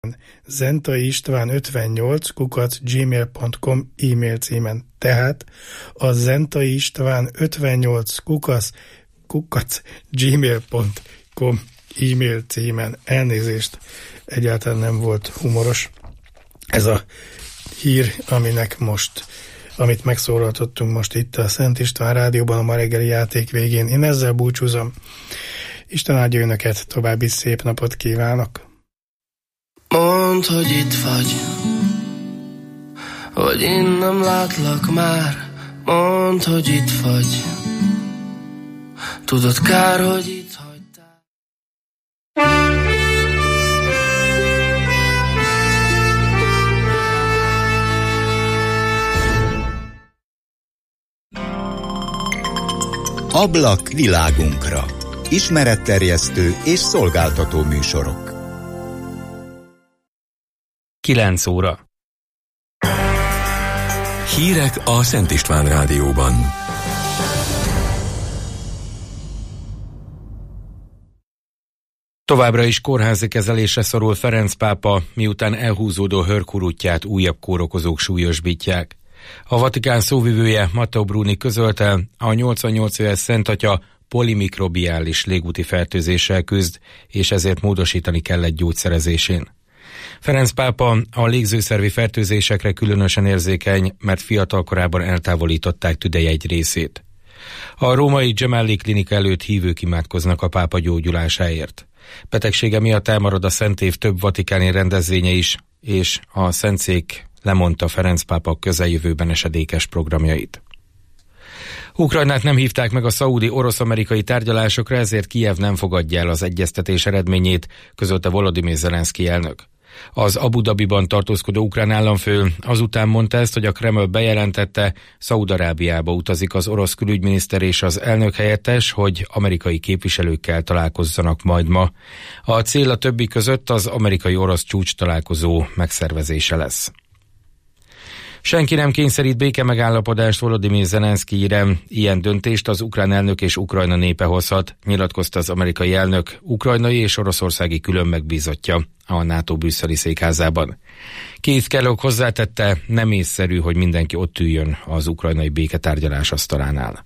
zentaiistván58 e-mail címen. Tehát a zentaiistván58 gmail.com e-mail címen. Elnézést, egyáltalán nem volt humoros ez a hír, amit megszólaltattunk most itt a Szent István Rádióban a ma reggeli játék végén. Én ezzel búcsúzom. Isten áldja önöket, további szép napot kívánok. Mondd, hogy itt vagy én nem látlak már. Mondd, hogy itt vagy. Tudod, kár, hogy itt hagytál. Ablak világunkra. Ismeretterjesztő és szolgáltató műsorok. 9 óra. Hírek a Szent István Rádióban. Továbbra is kórházi kezelésre szorul Ferenc pápa, miután elhúzódó hőrkurutját újabb kórokozók súlyosbítják. A Vatikán szóvivője Matteo Bruni közölte, a 88 éves Szent Atya polimikrobiális légúti fertőzéssel küzd, és ezért módosítani kellett gyógyszerezésén. Ferenc pápa a légzőszervi fertőzésekre különösen érzékeny, mert fiatalkorában eltávolították tüdeje egy részét. A római Gemelli klinika előtt hívők imádkoznak a pápa gyógyulásáért. Betegsége miatt elmarad a Szentév több vatikáni rendezvénye is, és a Szentszék lemondta Ferenc pápa közeljövőben esedékes programjait. Ukrajnát nem hívták meg a szaúdi orosz-amerikai tárgyalásokra, ezért Kijev nem fogadja el az egyeztetés eredményét, közölte Volodymyr Zelenszky elnök. Az Abu Dhabiban tartózkodó ukrán államfő azután mondta ezt, hogy a Kreml bejelentette, Szaúd-Arábiába utazik az orosz külügyminiszter és az elnök helyettes, hogy amerikai képviselőkkel találkozzanak majd ma. A cél a többi között az amerikai-orosz csúcs találkozó megszervezése lesz. Senki nem kényszerít békemegállapodást Volodymyr Zelenszkyre, ilyen döntést az ukrán elnök és Ukrajna népe hozhat, nyilatkozta az amerikai elnök ukrajnai és oroszországi külön megbízottja a NATO brüsszeli székházában. Keith Kellogg hozzátette, nem észszerű, hogy mindenki ott üljön az ukrajnai béketárgyalás asztalánál.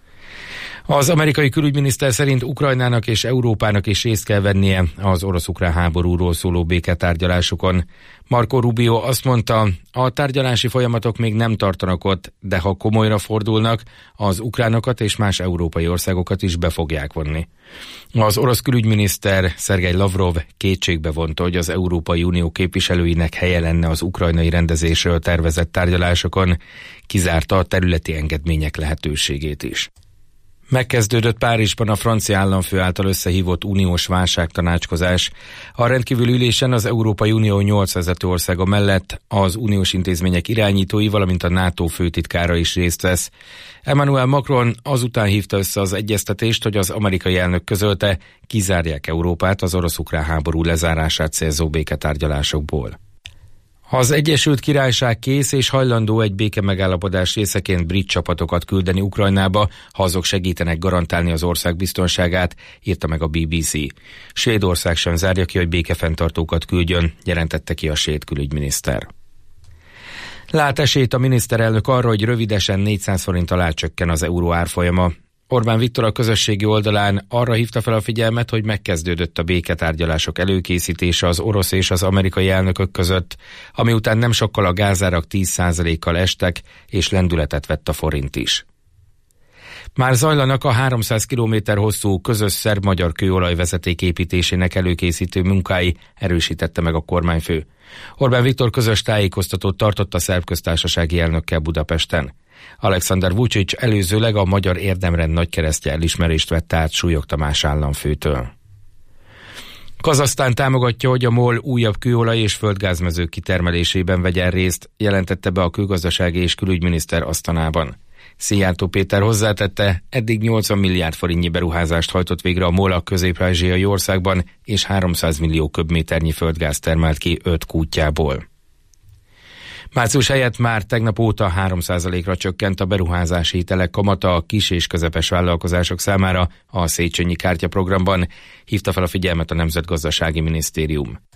Az amerikai külügyminiszter szerint Ukrajnának és Európának is részt kell vennie az orosz-ukrán háborúról szóló béketárgyalásokon. Marco Rubio azt mondta, a tárgyalási folyamatok még nem tartanak ott, de ha komolyra fordulnak, az ukránokat és más európai országokat is be fogják vonni. Az orosz külügyminiszter Szergej Lavrov kétségbe vonta, hogy az Európai Unió képviselőinek helye lenne az ukrajnai rendezésről tervezett tárgyalásokon, kizárta a területi engedmények lehetőségét is. Megkezdődött Párizsban a francia államfő által összehívott uniós válságtanácskozás. A rendkívüli ülésen az Európai Unió 8 vezető országa mellett az uniós intézmények irányítói, valamint a NATO főtitkára is részt vesz. Emmanuel Macron azután hívta össze az egyeztetést, hogy az amerikai elnök közölte, kizárják Európát az orosz-ukrán háború lezárását célzó béketárgyalásokból. Az Egyesült Királyság kész és hajlandó egy békemegállapodás részeként brit csapatokat küldeni Ukrajnába, ha azok segítenek garantálni az ország biztonságát, írta meg a BBC. Svédország sem zárja ki, hogy békefenntartókat küldjön, jelentette ki a svéd külügyminiszter. Lát esélyt a miniszterelnök arra, hogy rövidesen 400 forint alá csökken az euró árfolyama. Orbán Viktor a közösségi oldalán arra hívta fel a figyelmet, hogy megkezdődött a béketárgyalások előkészítése az orosz és az amerikai elnökök között, ami után nem sokkal a gázárak 10%-kal estek, és lendületet vett a forint is. Már zajlanak a 300 km hosszú közös szerb-magyar kőolajvezeték építésének előkészítő munkái, erősítette meg a kormányfő. Orbán Viktor közös tájékoztatót tartott a szerb köztársasági elnökkel Budapesten. Alexander Vučić előzőleg a Magyar Érdemrend nagykeresztje elismerést vette át Súlyog Tamás államfőtől. Kazahsztán támogatja, hogy a MOL újabb kőolaj és földgázmezők kitermelésében vegyen részt, jelentette be a külgazdasági és külügyminiszter Asztanában. Szijjártó Péter hozzátette, eddig 80 milliárd forintnyi beruházást hajtott végre a MOL a közép-ázsiai országban, és 300 millió köbméternyi földgáz termelt ki 5 kútjából. Március helyett már tegnap óta 3%-ra csökkent a beruházási hitelek kamata a kis és közepes vállalkozások számára a Széchenyi kártyaprogramban, hívta fel a figyelmet a Nemzetgazdasági Minisztérium.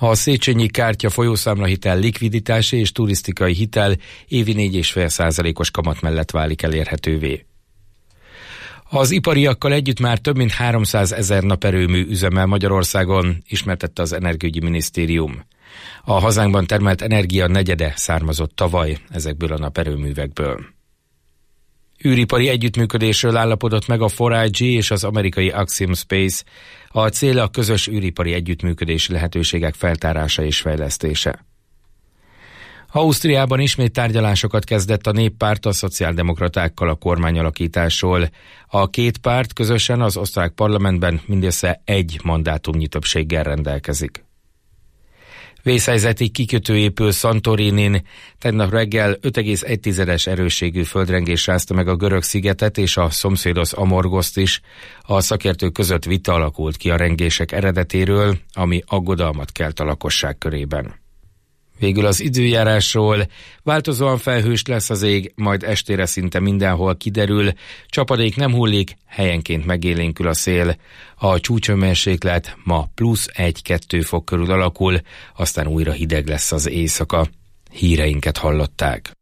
A Széchenyi kártya folyószámlahitel likviditási és turisztikai hitel évi 4,5%-os kamat mellett válik elérhetővé. Az ipariakkal együtt már több mint 300 000 naperőmű üzemel Magyarországon, ismertette az Energiaügyi Minisztérium. A hazánkban termelt energia negyede származott tavaly ezekből a naperőművekből. Űripari együttműködésről állapodott meg a 4IG és az amerikai Axiom Space. A cél a közös űripari együttműködési lehetőségek feltárása és fejlesztése. Ausztriában ismét tárgyalásokat kezdett a néppárt a szociáldemokratákkal a kormányalakításról. A két párt közösen az osztrák parlamentben mindössze egy mandátumnyi többséggel rendelkezik. Vészhelyzeti kikötő épül Santorinin. Tegnap reggel 5,1-es erősségű földrengés rázta meg a görög szigetet és a szomszédos Amorgoszt is. A szakértők között vita alakult ki a rengések eredetéről, ami aggodalmat kelt a lakosság körében. Végül az időjárásról. Változóan felhős lesz az ég, majd estére szinte mindenhol kiderül. Csapadék nem hullik, helyenként megélénkül a szél. A csúcshőmérséklet ma plusz 1-2 fok körül alakul, aztán újra hideg lesz az éjszaka. Híreinket hallották.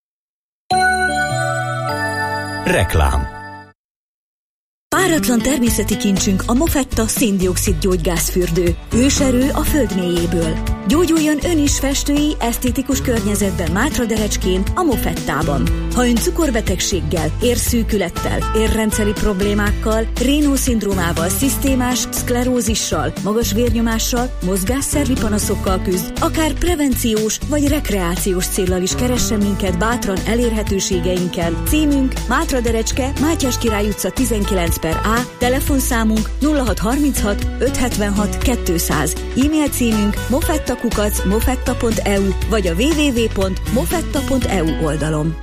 Reklám. Páratlan természeti kincsünk a Mofetta szén-dioxid gyógygázfürdő. Őserő a föld mélyéből. Gyógyuljon ön is festői, esztétikus környezetben Mátraderecskén, a Mofettában. Ha ön cukorbetegséggel, érszűkülettel, érrendszeri problémákkal, Raynaud-szindrómával, szisztémás szklerózissal, magas vérnyomással, mozgásszervi panaszokkal küzd, akár prevenciós vagy rekreációs céllal is keressen minket bátran elérhetőségeinken. Címünk Mátraderecske, Mátyás Király utca 19/A, telefonszámunk 0636 576 200, e-mail címünk mofetta@mofetta.eu vagy a www.mofetta.eu oldalon.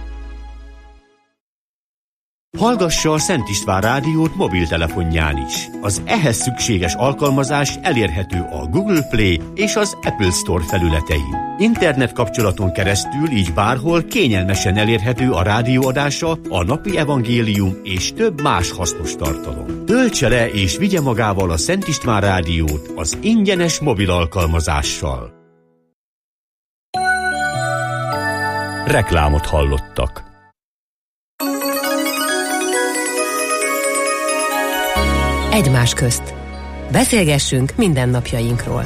Hallgassa a Szent István Rádiót mobiltelefonján is. Az ehhez szükséges alkalmazás elérhető a Google Play és az Apple Store felületein. Internet kapcsolaton keresztül így bárhol kényelmesen elérhető a rádióadása, a napi evangélium és több más hasznos tartalom. Töltse le és vigye magával a Szent István Rádiót az ingyenes mobil alkalmazással. Reklámot hallottak. Egymás közt. Beszélgessünk mindennapjainkról.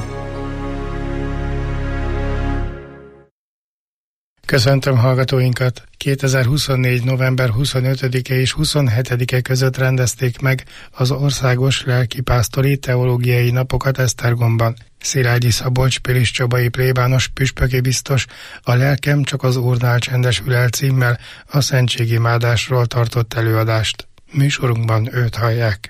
Köszöntöm hallgatóinkat! 2024. november 25-e és 27-e között rendezték meg az országos lelkipásztori teológiai napokat Esztergomban. Szilágyi Szabolcs Pilis Csabai plébános püspöki biztos a Lelkem csak az Úrnál csendesül el címmel a szentségimádásról tartott előadást. Műsorunkban őt hallják.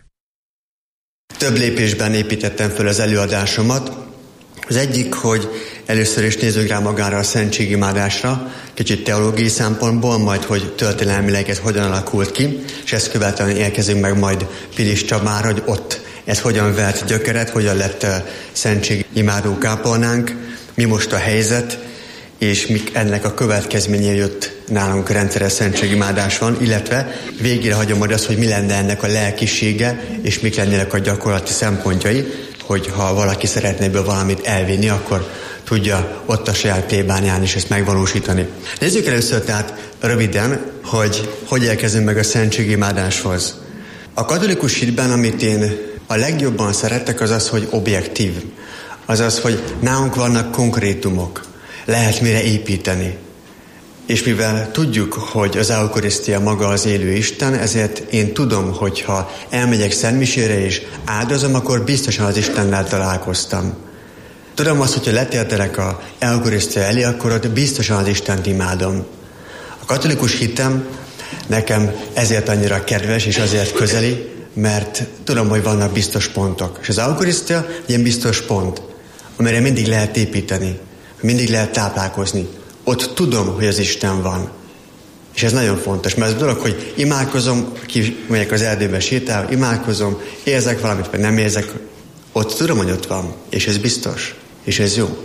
Több lépésben építettem föl az előadásomat. Az egyik, hogy először is nézzük rá magára a szentségimádásra, kicsit teológiai szempontból, majd hogy történelmileg ez hogyan alakult ki, és ezt követően érkezünk meg majd Pilis Csabára, hogy ott ez hogyan vert gyökeret, hogyan lett szentségimádó kápolnánk, mi most a helyzet, és mik ennek a következménye jött nálunk rendszeres szentségimádás van, illetve végére hagyom majd azt, hogy mi lenne ennek a lelkisége, és mik lennének a gyakorlati szempontjai, hogy ha valaki szeretne ebből valamit elvinni, akkor tudja ott a saját plébánián is ezt megvalósítani. Nézzük először tehát röviden, hogy érkezünk meg a szentségimádáshoz. A katolikus hitben, amit én a legjobban szeretek, az az, hogy objektív. Azaz, hogy nálunk vannak konkrétumok. Lehet mire építeni. És mivel tudjuk, hogy az eukarisztia maga az élő Isten, ezért én tudom, hogy ha elmegyek szentmisére és áldozom, akkor biztosan az Istennel találkoztam. Tudom azt, hogyha letértelek az eukarisztia elé, akkor ott biztosan az Istent imádom. A katolikus hitem nekem ezért annyira kedves és azért közeli, mert tudom, hogy vannak biztos pontok. És az eukarisztia ilyen biztos pont, amire mindig lehet építeni. Mindig lehet táplálkozni. Ott tudom, hogy az Isten van. És ez nagyon fontos, mert az dolog, hogy imádkozom, kimegyek az erdőbe sétál, imádkozom, érzek valamit, vagy nem érzek, ott tudom, hogy ott van. És ez biztos. És ez jó.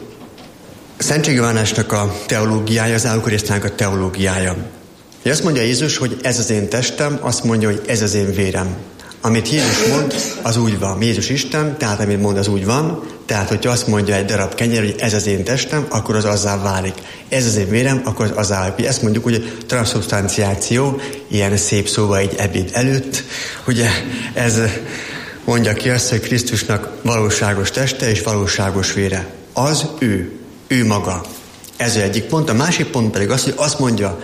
A szentségimádásnak a teológiája, az eukarisztiának a teológiája. Azt mondja Jézus, hogy ez az én testem, azt mondja, hogy ez az én vérem. Amit Jézus mond, az úgy van. Jézus Isten, tehát amit mond, az úgy van. Tehát, hogyha azt mondja egy darab kenyér, hogy ez az én testem, akkor az azzá válik. Ez az én vérem, akkor az azzá válik. Ezt mondjuk, hogy transzubstanciáció, ilyen szép szóval egy ebéd előtt. Ugye ez mondja ki azt, hogy Krisztusnak valóságos teste és valóságos vére. Az ő maga. Ez egyik pont. A másik pont pedig az, hogy azt mondja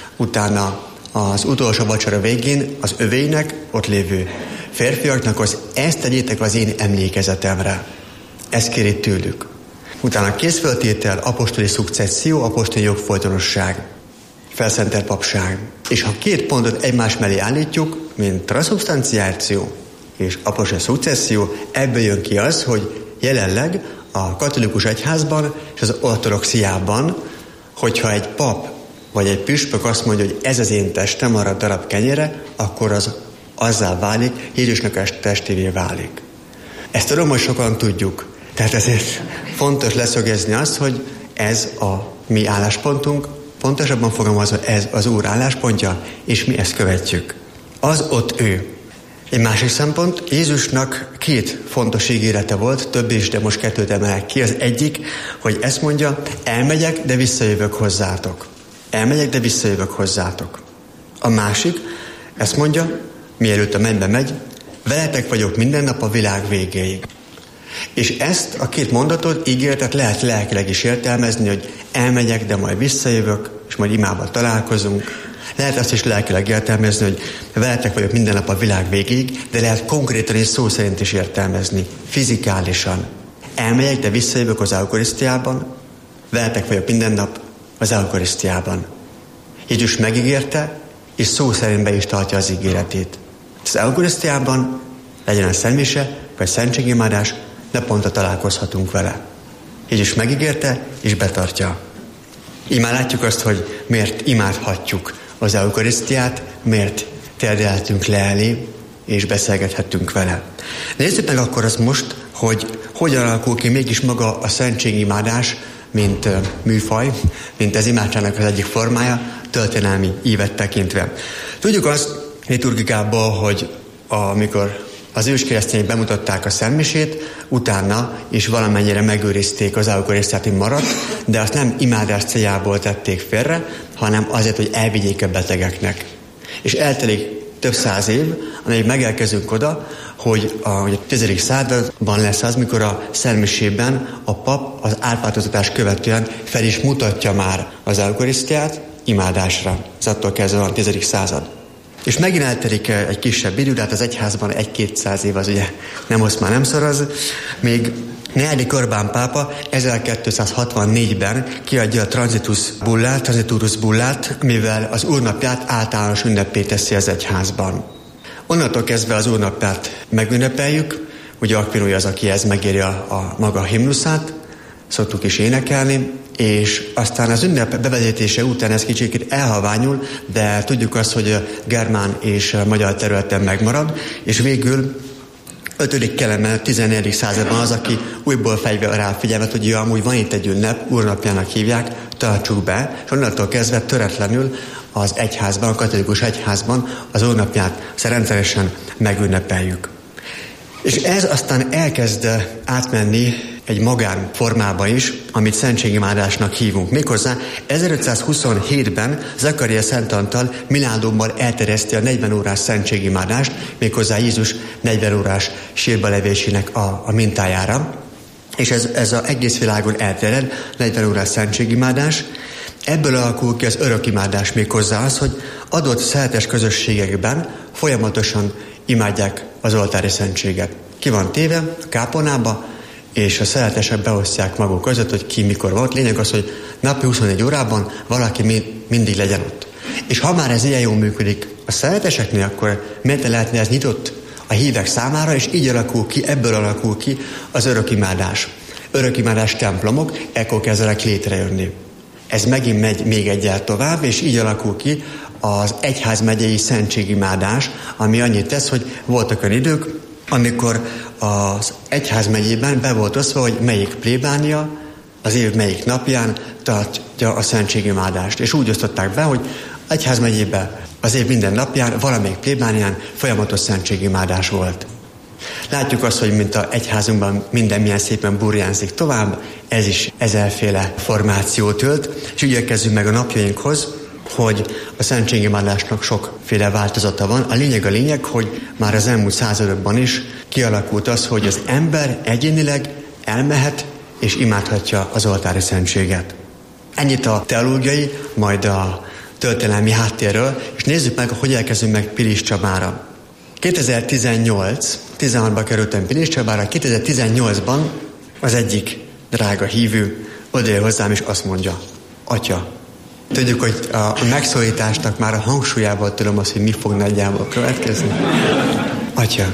utána az utolsó vacsora végén az övéinek, ott lévő férfiaknak, az ezt tegyétek az én emlékezetemre. Ezt kéri tőlük. Utána készföltétel, apostoli szukcesszió, apostoli jogfolytonosság, felszentelt papság. És ha két pontot egymás mellé állítjuk, mint transzubstanciáció és apostoli szukcesszió, ebből jön ki az, hogy jelenleg a katolikus egyházban és az ortodoxiában, hogyha egy pap vagy egy püspök azt mondja, hogy ez az én testem, arra darab kenyére, akkor az azzá válik, Jézusnak a testévé válik. Ezt tudom, hogy sokan tudjuk. Tehát ezért fontos leszögezni azt, hogy ez a mi álláspontunk, pontosabban fogalmazva ez az Úr álláspontja, és mi ezt követjük. Az ott ő. Egy másik szempont, Jézusnak két fontos ígérete volt, több is, de most kettőt emelek ki. Az egyik, hogy ezt mondja, elmegyek, de visszajövök hozzátok. Elmegyek, de visszajövök hozzátok. A másik, ezt mondja, mielőtt a mennybe megy, veletek vagyok minden nap a világ végéig. És ezt a két mondatot, ígéretet lehet lelkileg is értelmezni, hogy elmegyek, de majd visszajövök, és majd imában találkozunk. Lehet azt is lelkileg értelmezni, hogy veletek vagyok minden nap a világ végéig, de lehet konkrétan és szó szerint is értelmezni, fizikálisan. Elmegyek, de visszajövök az eukarisztiában, veletek vagyok minden nap az eukarisztiában. Jézus megígérte, és szó szerint be is tartja az ígéretét. Az eukarisztiában legyen a szentmise, vagy szentségimádás, naponta találkozhatunk vele. Jézus megígérte, és betartja. Így már látjuk azt, hogy miért imádhatjuk az eukarisztiát, miért térdelhetünk le elé, és beszélgethettünk vele. Nézzük meg akkor azt most, hogy hogyan alakul ki mégis maga a szentségimádás, mint műfaj, mint az imádságnak az egyik formája, történelmi ívet tekintve. Tudjuk azt liturgikából, hogy amikor az őskeresztények bemutatták a szentmisét, utána is valamennyire megőrizték az eukarisztiát, ami maradt, de azt nem imádás céljából tették félre, hanem azért, hogy elvigyék a betegeknek. És eltelik több száz év, amíg megelkezünk oda, hogy a 10. században lesz az, mikor a szentmisében a pap az átváltoztatás követően fel is mutatja már az eukarisztiát imádásra. Ez attól kezdve a 10. század. És megint eltelik egy kisebb idő, de hát az egyházban 1-200 év az ugye nem osz már nem szoraz. Még 4. Orbán pápa 1264-ben kiadja a Transiturus bullát, mivel az úrnapját általános ünnepé teszi az egyházban. Onnantól kezdve az úrnapját megünnepeljük, ugye Akvinói az, aki ez megéri a maga himnuszát, szoktuk is énekelni, és aztán az ünnep bevezetése után ez kicsit elhaványul, de tudjuk azt, hogy a germán és a magyar területen megmarad, és végül 5. Kelemen, 14. században az, aki újból fejve rá figyelmet, hogy amúgy van itt egy ünnep, úrnapjának hívják, tartsuk be, és onnantól kezdve töretlenül az egyházban, a katolikus egyházban az úrnapját rendszeresen megünnepeljük. És ez aztán elkezd átmenni egy magán formába is, amit szentségimádásnak hívunk. Méghozzá 1527-ben Zakaria Szent Antal Milánóban elterjeszti a 40 órás szentségimádást, méghozzá Jézus 40 órás sírba levésének a mintájára. És ez az egész világon elterjed, 40 órás szentségimádás. Ebből alakul ki az örökimádás, méghozzá az, hogy adott szertes közösségekben folyamatosan imádják az oltári szentséget. Ki van téve a kápolnába, és a szeretesek beosztják maguk között, hogy ki mikor volt. Lényeg az, hogy napi 24 órában valaki mindig legyen ott. És ha már ez ilyen jól működik a szereteseknél, akkor miért lehetne ez nyitott a hívek számára, és így alakul ki, ebből alakul ki az örökimádás. Örökimádás templomok, ekkor kezdenek létrejönni. Ez megint megy még egyel tovább, és így alakul ki az egyházmegyei szentségimádás, ami annyit tesz, hogy voltak olyan idők, amikor az egyházmegyében be volt osztva, hogy melyik plébánia az év melyik napján tartja a szentségimádást. És úgy osztották be, hogy egyházmegyében az év minden napján, valamelyik plébánián folyamatos szentségimádás volt. Látjuk azt, hogy mint a egyházunkban minden milyen szépen burjánzik tovább, ez is ezerféle formációt ölt, és igyekezzünk meg a napjainkhoz, hogy a szentségimádásnak sokféle változata van. A lényeg, hogy már az elmúlt századokban is kialakult az, hogy az ember egyénileg elmehet és imádhatja az oltári szentséget. Ennyit a teológiai, majd a történelmi háttérről, és nézzük meg, hogy elkezdünk meg Pilis Csabára. 16-ban kerültem Pilis Csabára, 2018-ban az egyik drága hívő odajön hozzám, és azt mondja: Atya, tudjuk, hogy a megszólításnak már a hangsúlyával tudom azt, hogy mi fog nagyjából következni. Atya,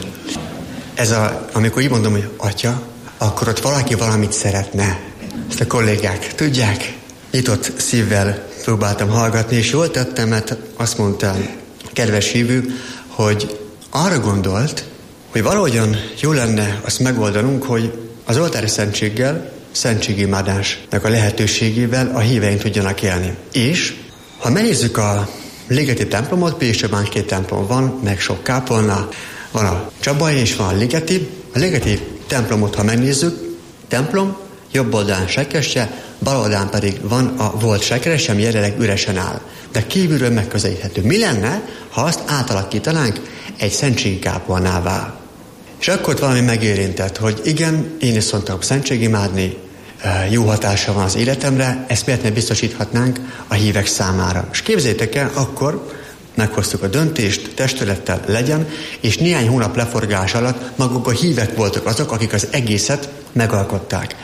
amikor így mondom, hogy Atya, akkor ott valaki valamit szeretne. Ezt a kollégák tudják. Nyitott szívvel próbáltam hallgatni, és jól tettem, mert azt mondta kedves hívő, hogy arra gondolt, hogy valahogyan jó lenne azt megoldanunk, hogy az oltári szentséggel, szentségimádásnak a lehetőségével a híveink tudjanak élni. És ha megnézzük a Ligeti templomot, Pilis Csabán 2 templom van, meg sok kápolna, van a Csabai és van a Ligeti. A Ligeti templomot, ha megnézzük, templom, jobb oldalán sekrestye, bal oldalán pedig van a volt sekrestye, ami jelenleg üresen áll. De kívülről megközelíthető. Mi lenne, ha azt átalakítanánk egy szentségkápolnává? És akkor valami megérintett, hogy igen, én is szoktam szentségimádni, jó hatása van az életemre, ezt miért ne biztosíthatnánk a hívek számára. És képzeljétek el, akkor meghoztuk a döntést, testülettel legyen, és néhány hónap leforgás alatt maguk a hívek voltak azok, akik az egészet megalkották.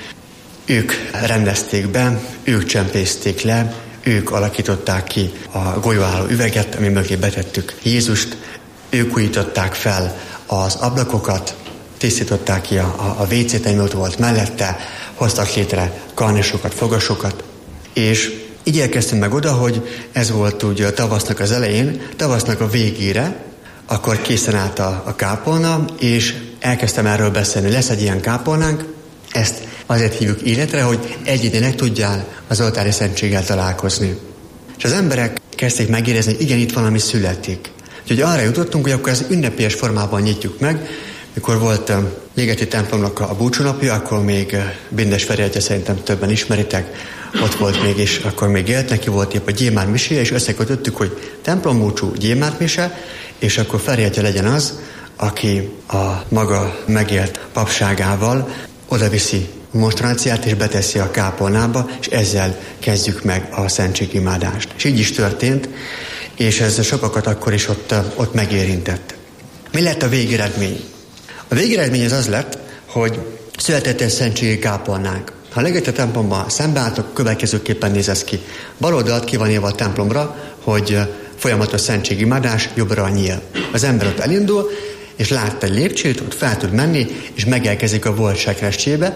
Ők rendezték be, ők csempészték le, ők alakították ki a golyóálló üveget, ami mögé betettük Jézust, ők újították fel az ablakokat, tisztították ki a WC-t, ami ott volt mellette, hoztak létre karnésokat, fogasokat, és így elkezdtünk meg oda, hogy ez volt ugye a tavasznak az elején, tavasznak a végére, akkor készen állt a kápolna, és elkezdtem erről beszélni. Lesz egy ilyen kápolnánk, ezt azért hívjuk életre, hogy egyénileg tudjál az oltári szentséggel találkozni. És az emberek kezdték megérezni, hogy igen, itt valami születik. Úgyhogy arra jutottunk, hogy akkor ez ünnepélyes formában nyitjuk meg. Mikor volt Ligeti templomnak a búcsúnapja, akkor még Bindes Feri atya, szerintem többen ismeritek, ott volt még, és akkor még élt, neki volt épp a gyémánt miséje, és összekötöttük, hogy templombúcsú, gyémánt mise, és akkor Feri atya legyen az, aki a maga megélt papságával odaviszi a monstranciát, és beteszi a kápolnába, és ezzel kezdjük meg a szentségimádást. És így is történt, és ez sokakat akkor is ott megérintett. Mi lett a végeredmény? A végeredmény az lett, hogy született egy szentségi kápolnánk. Ha a Ligeti templomban szembeálltok, következőképpen néz ez ki. Bal oldalt ki van írva a templomra, hogy folyamatos szentségimádás, jobbra a nyíl. Az ember ott elindul, és lát egy lépcsőt, ott fel tud menni, és megelkezik a volt sekrestjébe,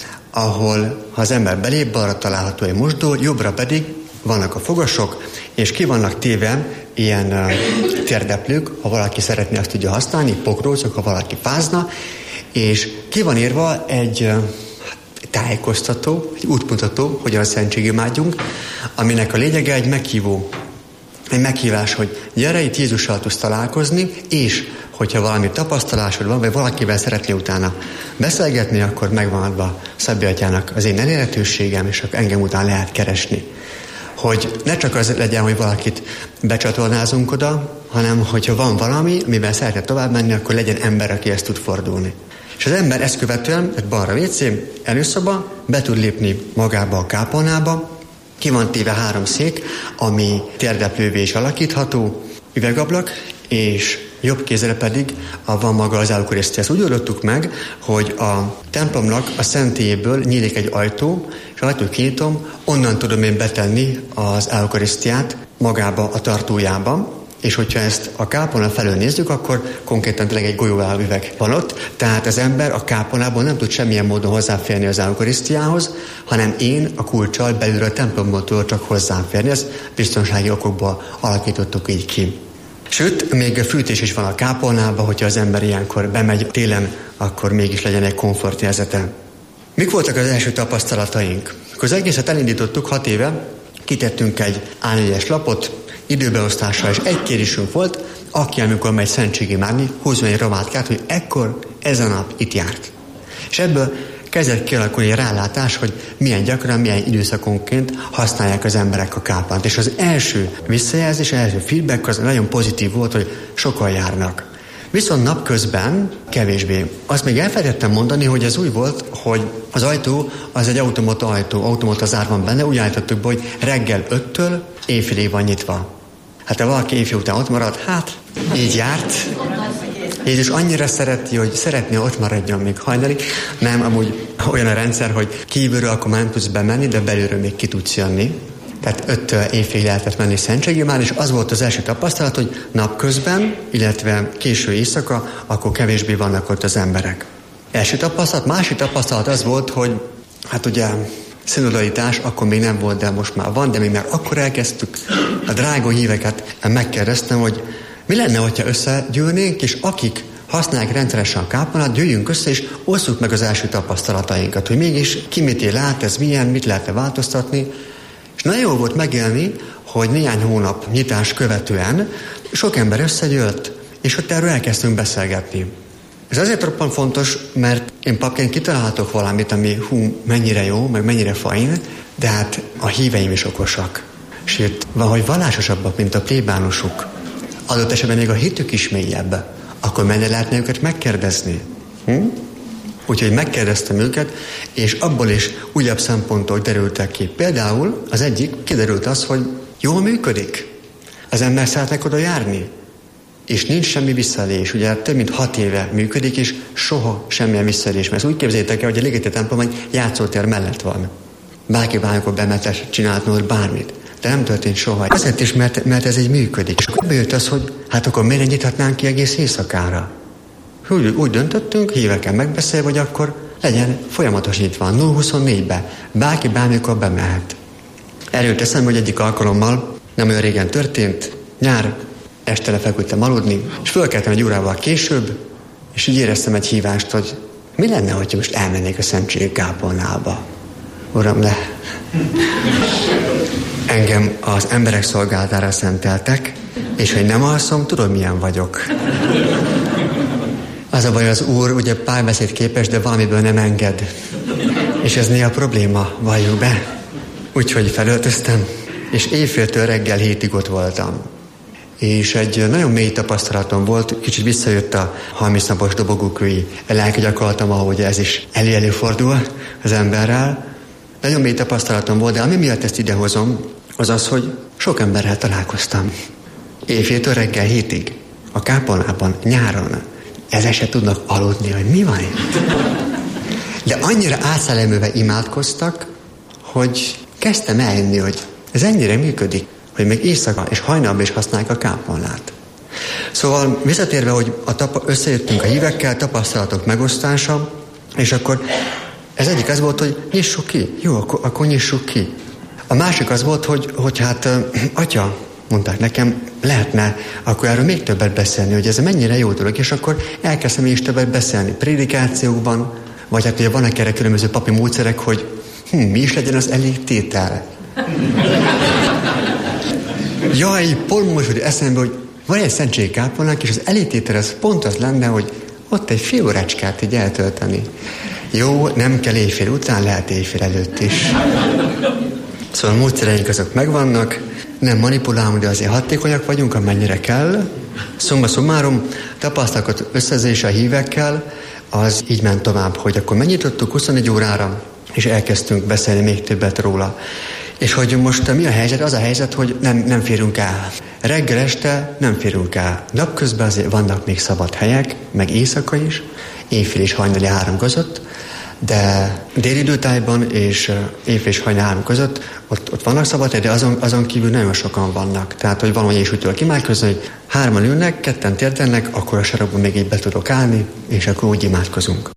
ahol, ha az ember belép, balra található egy mosdó, jobbra pedig vannak a fogasok, és ki vannak téve ilyen térdeplők, ha valaki szeretné, azt tudja használni, pokrócok, ha valaki fázna, és ki van írva egy tájékoztató, egy útmutató, hogyan a szentségimádjunk, aminek a lényege egy meghívás, hogy gyere, itt Jézussal tudsz találkozni, és hogyha valami tapasztalásod van, vagy valakivel szeretné utána beszélgetni, akkor megvan adva Szabi atyának az én elérhetőségem, és akkor engem után lehet keresni. Hogy ne csak az legyen, hogy valakit becsatornázunk oda, hanem hogyha van valami, mivel szeretne tovább menni, akkor legyen ember, aki ezt tud fordulni. És az ember ezt követően, balra WC, előszoba, be tud lépni magába a kápolnába, ki van téve 3 szék, ami térdeplővé is alakítható, üvegablak, és jobb kézre pedig van maga az eukarisztia. Ezt úgy oldottuk meg, hogy a templomnak a szentélyéből nyílik egy ajtó, és ajtót kinyitom, onnan tudom én betenni az eukarisztiát magába a tartójába, és hogyha ezt a kápolna felől nézzük, akkor konkrétan tényleg egy golyóálló üveg van ott, tehát az ember a kápolnából nem tud semmilyen módon hozzáférni az eukarisztiához, hanem én a kulccsal belülről a templomból tudok csak hozzáférni, ezt biztonsági okokból alakítottuk így ki. Sőt, még fűtés is van a kápolnában, hogyha az ember ilyenkor bemegy télen, akkor mégis legyen egy komfortérzete. Mik voltak az első tapasztalataink? Akkor az egészet elindítottuk 6 éve, kitettünk egy A4-es lapot, időbeosztással, és egy kérésünk volt, aki amikor megy szentségi imádni, húzzon egy romátkát, hogy ekkor ez a nap itt járt. És ebből kezdett kialakulni egy rálátás, hogy milyen gyakran, milyen időszakonként használják az emberek a kápánt. És az első visszajelzés, az első feedback az nagyon pozitív volt, hogy sokan járnak. Viszont napközben kevésbé. Azt még elfelejtettem mondani, hogy ez úgy volt, hogy az ajtó az egy automata ajtó, automata zár van benne, úgy állítottuk be, hogy reggel 5-től éjfélig van nyitva. Hát ha valaki éjfél után ott marad, hát így járt. Jézus annyira szereti, hogy szeretné ott maradjon még hajnalig. Nem, amúgy olyan a rendszer, hogy kívülről akkor már nem tudsz bemenni, de belülről még ki tudsz jönni. Tehát 5-től éjfélig lehetett menni szentségimádni, és az volt az első tapasztalat, hogy napközben, illetve késő éjszaka, akkor kevésbé vannak ott az emberek. Első tapasztalat, másik tapasztalat az volt, hogy hát ugye szinodalitás akkor még nem volt, de most már van, de mi már akkor elkezdtük a drága híveket. Megkérdeztem, hogy mi lenne, hogyha összegyűlnénk, és akik használják rendszeresen a kápolnát, gyűjjünk össze, és osszuk meg az első tapasztalatainkat, hogy mégis ki mit él át, ez milyen, mit lehetne változtatni. És nagyon jó volt megélni, hogy néhány hónap nyitás követően sok ember összegyűlt, és ott erről elkezdtünk beszélgetni. Ez azért roppant fontos, mert én papként kitalálhatok valamit, ami mennyire jó, meg mennyire fajn, de hát a híveim is okosak. Sőt, valahogy vallásosabbak, mint a plébánosuk. Adott esetben még a hitük is mélyebb. Akkor mennyire lehetne őket megkérdezni? Úgyhogy megkérdeztem őket, és abból is újabb szempontok derültek ki. Például az egyik kiderült az, hogy jól működik. Az ember szeretnek oda járni. És nincs semmi visszaélés. Ugye több mint 6 éve működik, és soha semmilyen visszaélés. Mert úgy képzeljétek el, hogy a Ligeti templom egy játszótér mellett van. Bárki bármikor bemetes csinálhatna ott bármit. De nem történt soha. Azért is, mert ez így működik. És akkor bejött az, hogy hát akkor miért nyithatnánk ki egész éjszakára? Úgy döntöttünk, hívekkel megbeszélve, hogy akkor legyen folyamatos nyitva, 0-24-be. Bárki bármikor bemehet. Erről teszem, hogy egyik alkalommal, nem olyan régen történt, nyár, este lefeküdtem aludni, és fölkeltem egy órával később, és így éreztem egy hívást, hogy mi lenne, hogyha most elmennék a szentségi kápolnába. Uram, engem az emberek szolgálatára szenteltek, és hogy nem alszom, tudod, milyen vagyok. Az a baj, az Úr ugye párbeszéd képes, de valamiből nem enged. És ez néha probléma, valljuk be. Úgyhogy felöltöztem, és éjféltől reggel 7-ig ott voltam. És egy nagyon mély tapasztalatom volt, kicsit visszajött a 30 napos dobogókői lelki gyakorlatom, ahogy ez is előfordul az emberrel. Nagyon mély tapasztalatom volt, de ami miatt ezt idehozom, az az, hogy sok emberrel találkoztam. Éjféltől reggel 7-ig, a kápolnában, nyáron. Ezek se tudnak aludni, hogy mi van itt. De annyira átszellemülve imádkoztak, hogy kezdtem eljönni, hogy ez ennyire működik, hogy még éjszaka és hajnalban is használják a kápolnát. Szóval visszatérve, hogy összejöttünk a hívekkel, tapasztalatok megosztása, és akkor ez egyik az volt, hogy nyissuk ki. Jó, akkor nyissuk ki. A másik az volt, hogy hát atya, mondták nekem, lehetne akkor erről még többet beszélni, hogy ez mennyire jó dolog, és akkor elkezdtem is többet beszélni prédikációkban, vagy hát ugye vannak erre különböző papi módszerek, hogy mi is legyen az elégtétel. Jaj, pont most jut eszembe, hogy van egy szentségi kápolnánk, és az elégtétel az pont az lenne, hogy ott egy fél órácskát így eltölteni. Jó, nem kell éjfél után, lehet éjfél előtt is. Szóval a módszereink azok megvannak, nem manipulálunk, de azért hatékonyak vagyunk, amennyire kell. Summa summarum, tapasztalatot összezése a hívekkel, az így ment tovább, hogy akkor megnyitottuk 24 órára, és elkezdtünk beszélni még többet róla. És hogy most mi a helyzet? Az a helyzet, hogy nem férünk el. Reggel este nem férünk el. Napközben azért vannak még szabad helyek, meg éjszaka is, éjfél és hajnali 3 között, de déli időtájban és éjfél és hajnali 3 között ott vannak szabad helyek, de azon kívül nagyon sokan vannak. Tehát, hogy valahogy is úgy tudok imádkozni, hogy 3-an ülnek, 2-en térdelnek, akkor a sarokban még így be tudok állni, és akkor úgy imádkozunk.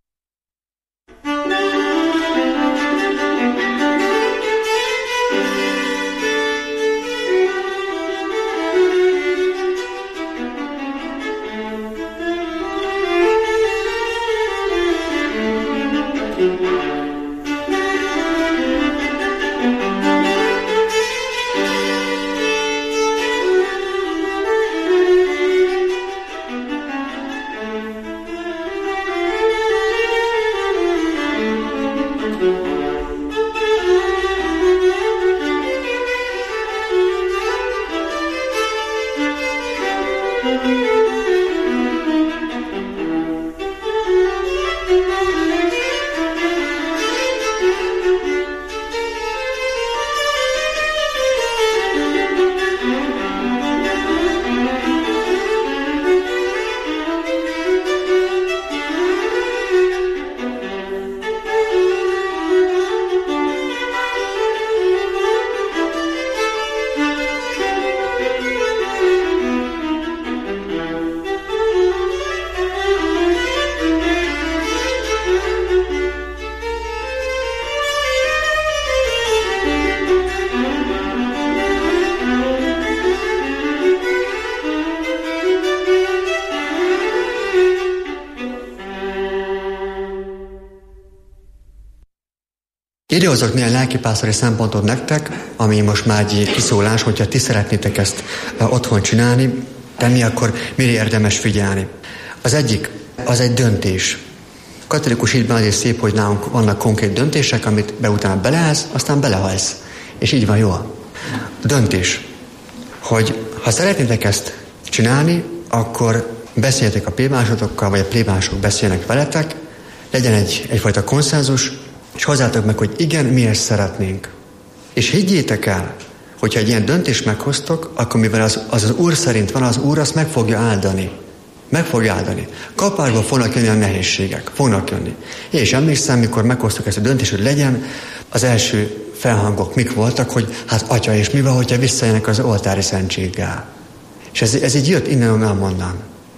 Idehozok néhány lelkipásztori szempontot nektek, ami most már egy kiszólás, hogyha ti szeretnétek ezt otthon csinálni, tenni, akkor mire érdemes figyelni. Az egyik, az egy döntés. Katolikus hitben azért szép, hogy nálunk vannak konkrét döntések, amit utána beleállsz, aztán belehalsz. És így van jól. Döntés. Hogy ha szeretnétek ezt csinálni, akkor beszéljetek a plébánosokkal, vagy a plébánosok beszélnek veletek, legyen egyfajta konszenzus, és hozzátok meg, hogy igen, mi ezt szeretnénk. És higgyétek el, hogyha egy ilyen döntést meghoztok, akkor mivel az Úr szerint van, az Úr azt meg fogja áldani. Meg fogja áldani. Kapásból fognak jönni a nehézségek. Fognak jönni. És emlékszem, mikor meghoztuk ezt a döntést, hogy legyen, az első felhangok mik voltak, hogy hát atya, és mi van, hogyha visszajönnek az oltári szentséggel. És ez így jött innen, onnan.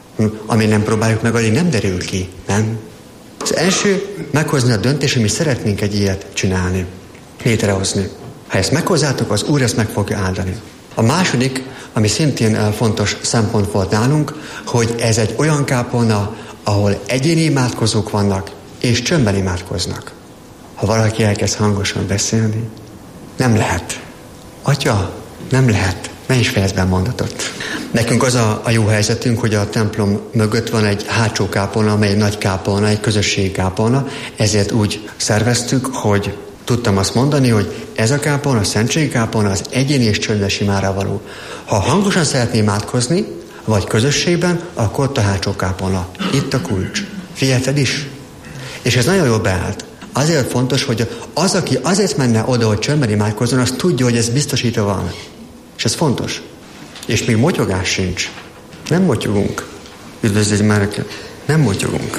Ami nem próbáljuk meg, addig nem derül ki, nem? Az első, meghozni a döntést, hogy mi szeretnénk egy ilyet csinálni, létrehozni. Ha ezt meghozzátok, az Úr ezt meg fogja áldani. A második, ami szintén fontos szempont volt nálunk, hogy ez egy olyan kápolna, ahol egyéni imádkozók vannak, és csöndben imádkoznak. Ha valaki elkezd hangosan beszélni, nem lehet. Atya, nem lehet. Ne is fejezd be a mondatot. Nekünk az a jó helyzetünk, hogy a templom mögött van egy hátsó kápolna, amely egy nagy kápolna, egy közösségi kápolna, ezért úgy szerveztük, hogy tudtam azt mondani, hogy ez a kápolna, a szentségi kápolna az egyéni és csöndes imára való. Ha hangosan szeretné imádkozni, vagy közösségben, akkor ott a hátsó kápolna. Itt a kulcs. Figyelted is? És ez nagyon jól beállt. Azért fontos, hogy az, aki azért menne oda, hogy csöndben imádkozzon, az tudja, hogy ez biztosítva van. És ez fontos. És még motyogás sincs. Nem motyogunk. Üdvözlődj már, nem motyogunk.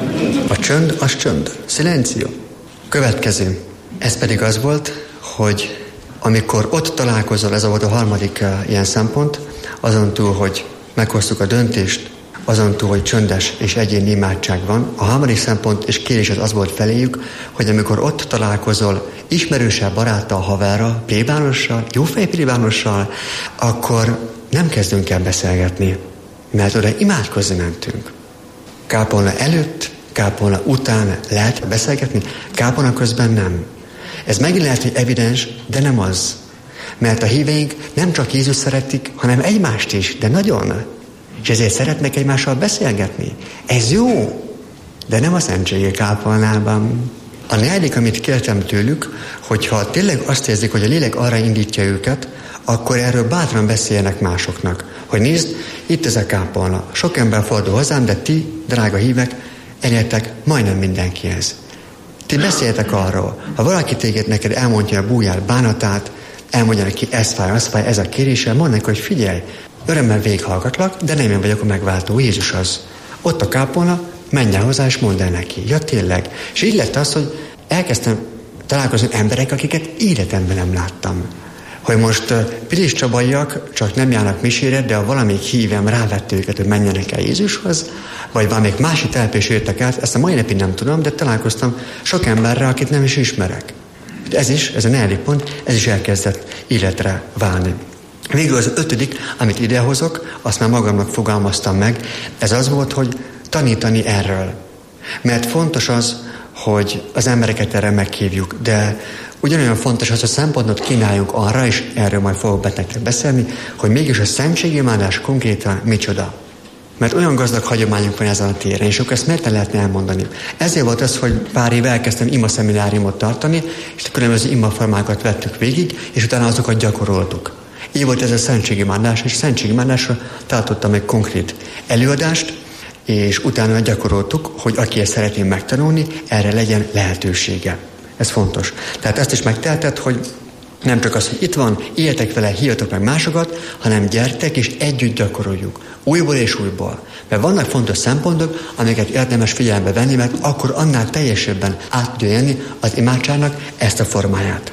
A csönd, az csönd. Szilenció. Következő. Ez pedig az volt, hogy amikor ott találkozol, ez volt a harmadik ilyen szempont, azon túl, hogy meghoztuk a döntést, azon túl, hogy csöndes és egyéni imádság van. A harmadik szempont és kérés az volt feléjük, hogy amikor ott találkozol ismerőssel, baráttal, haverral, plébánossal, jófej plébánossal, akkor nem kezdünk el beszélgetni, mert oda imádkozni mentünk. Kápolna előtt, kápolna után lehet beszélgetni, kápolna közben nem. Ez megint lehet, hogy evidens, de nem az. Mert a híveink nem csak Jézus szeretik, hanem egymást is, de nagyon. És ezért szeretnek egymással beszélgetni. Ez jó, de nem a szentségi kápolnában. A negyedik, amit kértem tőlük, hogyha tényleg azt érzik, hogy a lélek arra indítja őket, akkor erről bátran beszéljenek másoknak. Hogy nézd, itt ez a kápolna. Sok ember fordul hozzám, de ti, drága hívek, elértek majdnem mindenkihez. Ti beszéljetek arról. Ha valaki téged neked elmondja a bújját, bánatát, elmondja neki, ez fáj, ez a kérése, mondd neki, hogy figyelj, örömmel végighallgatlak, de nem én vagyok a megváltó, Jézus az. Ott a kápolna, menj el hozzá, és mondd el neki. Ja, tényleg. És így lett az, hogy elkezdtem találkozni emberek, akiket életemben nem láttam. Hogy most Pilis Csabaiak csak nem járnak misére, de ha valamelyik hívem rávette őket, hogy menjenek el Jézushoz, vagy valamelyik másik telepés jöttek át, ezt a mai napig nem tudom, de találkoztam sok emberrel, akit nem is ismerek. Ez a negyedik pont, ez is elkezdett életre válni. Végül az ötödik, amit idehozok, azt már magamnak fogalmaztam meg, ez az volt, hogy tanítani erről. Mert fontos az, hogy az embereket erre meghívjuk, de ugyanolyan fontos az, hogy szempontot kínáljunk arra, és erről majd fogok nektek beszélni, hogy mégis a szentségimádás konkrétan micsoda. Mert olyan gazdag hagyományunk van ezen a téren, és akkor ezt miért lehetne elmondani? Ezért volt az, hogy pár éve elkezdtem imaszemináriumot tartani, és a különböző imaformákat vettük végig, és utána azokat gyakoroltuk. Így volt ez a szentségimádás, és szentségimádásra tartottam egy konkrét előadást, és utána gyakoroltuk, hogy aki ezt szeretné megtanulni, erre legyen lehetősége. Ez fontos. Tehát ezt is megteheted, hogy nem csak az, hogy itt van, éljetek vele, hívjatok meg másokat, hanem gyertek és együtt gyakoroljuk. Újból és újból. Mert vannak fontos szempontok, amiket érdemes figyelembe venni, mert akkor annál teljesebben át tudja jönni az imádságnak ezt a formáját.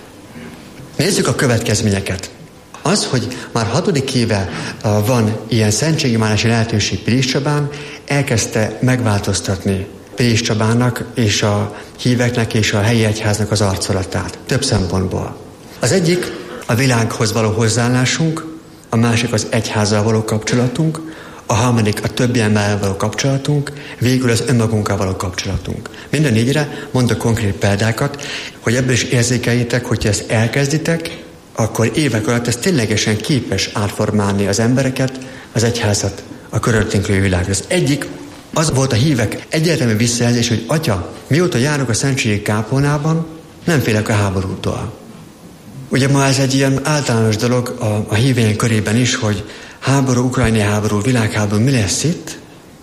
Nézzük a következményeket. Az, hogy már 6. éve van ilyen szentségimádási lehetőség Pilis Csabán, elkezdte megváltoztatni Pilis Csabának és a híveknek és a helyi egyháznak az arcolatát. Több szempontból. Az egyik a világhoz való hozzáállásunk, a másik az egyházzal való kapcsolatunk, a a harmadik a többi emberrel való kapcsolatunk, végül az önmagunkkal való kapcsolatunk. Minden négyre mondok konkrét példákat, hogy ebből is érzékeljétek, hogyha ezt elkezditek, akkor évek alatt ez ténylegesen képes átformálni az embereket, az egyházat, a körülöttünk lévő világot. Az egyik, az volt a hívek egyértelmű visszajelzés, hogy Atya, mióta járok a szentségi kápolnában, nem félek a háborútól. Ugye ma ez egy ilyen általános dolog a hívőink körében is, hogy háború, ukrajnai háború, világháború, mi lesz itt?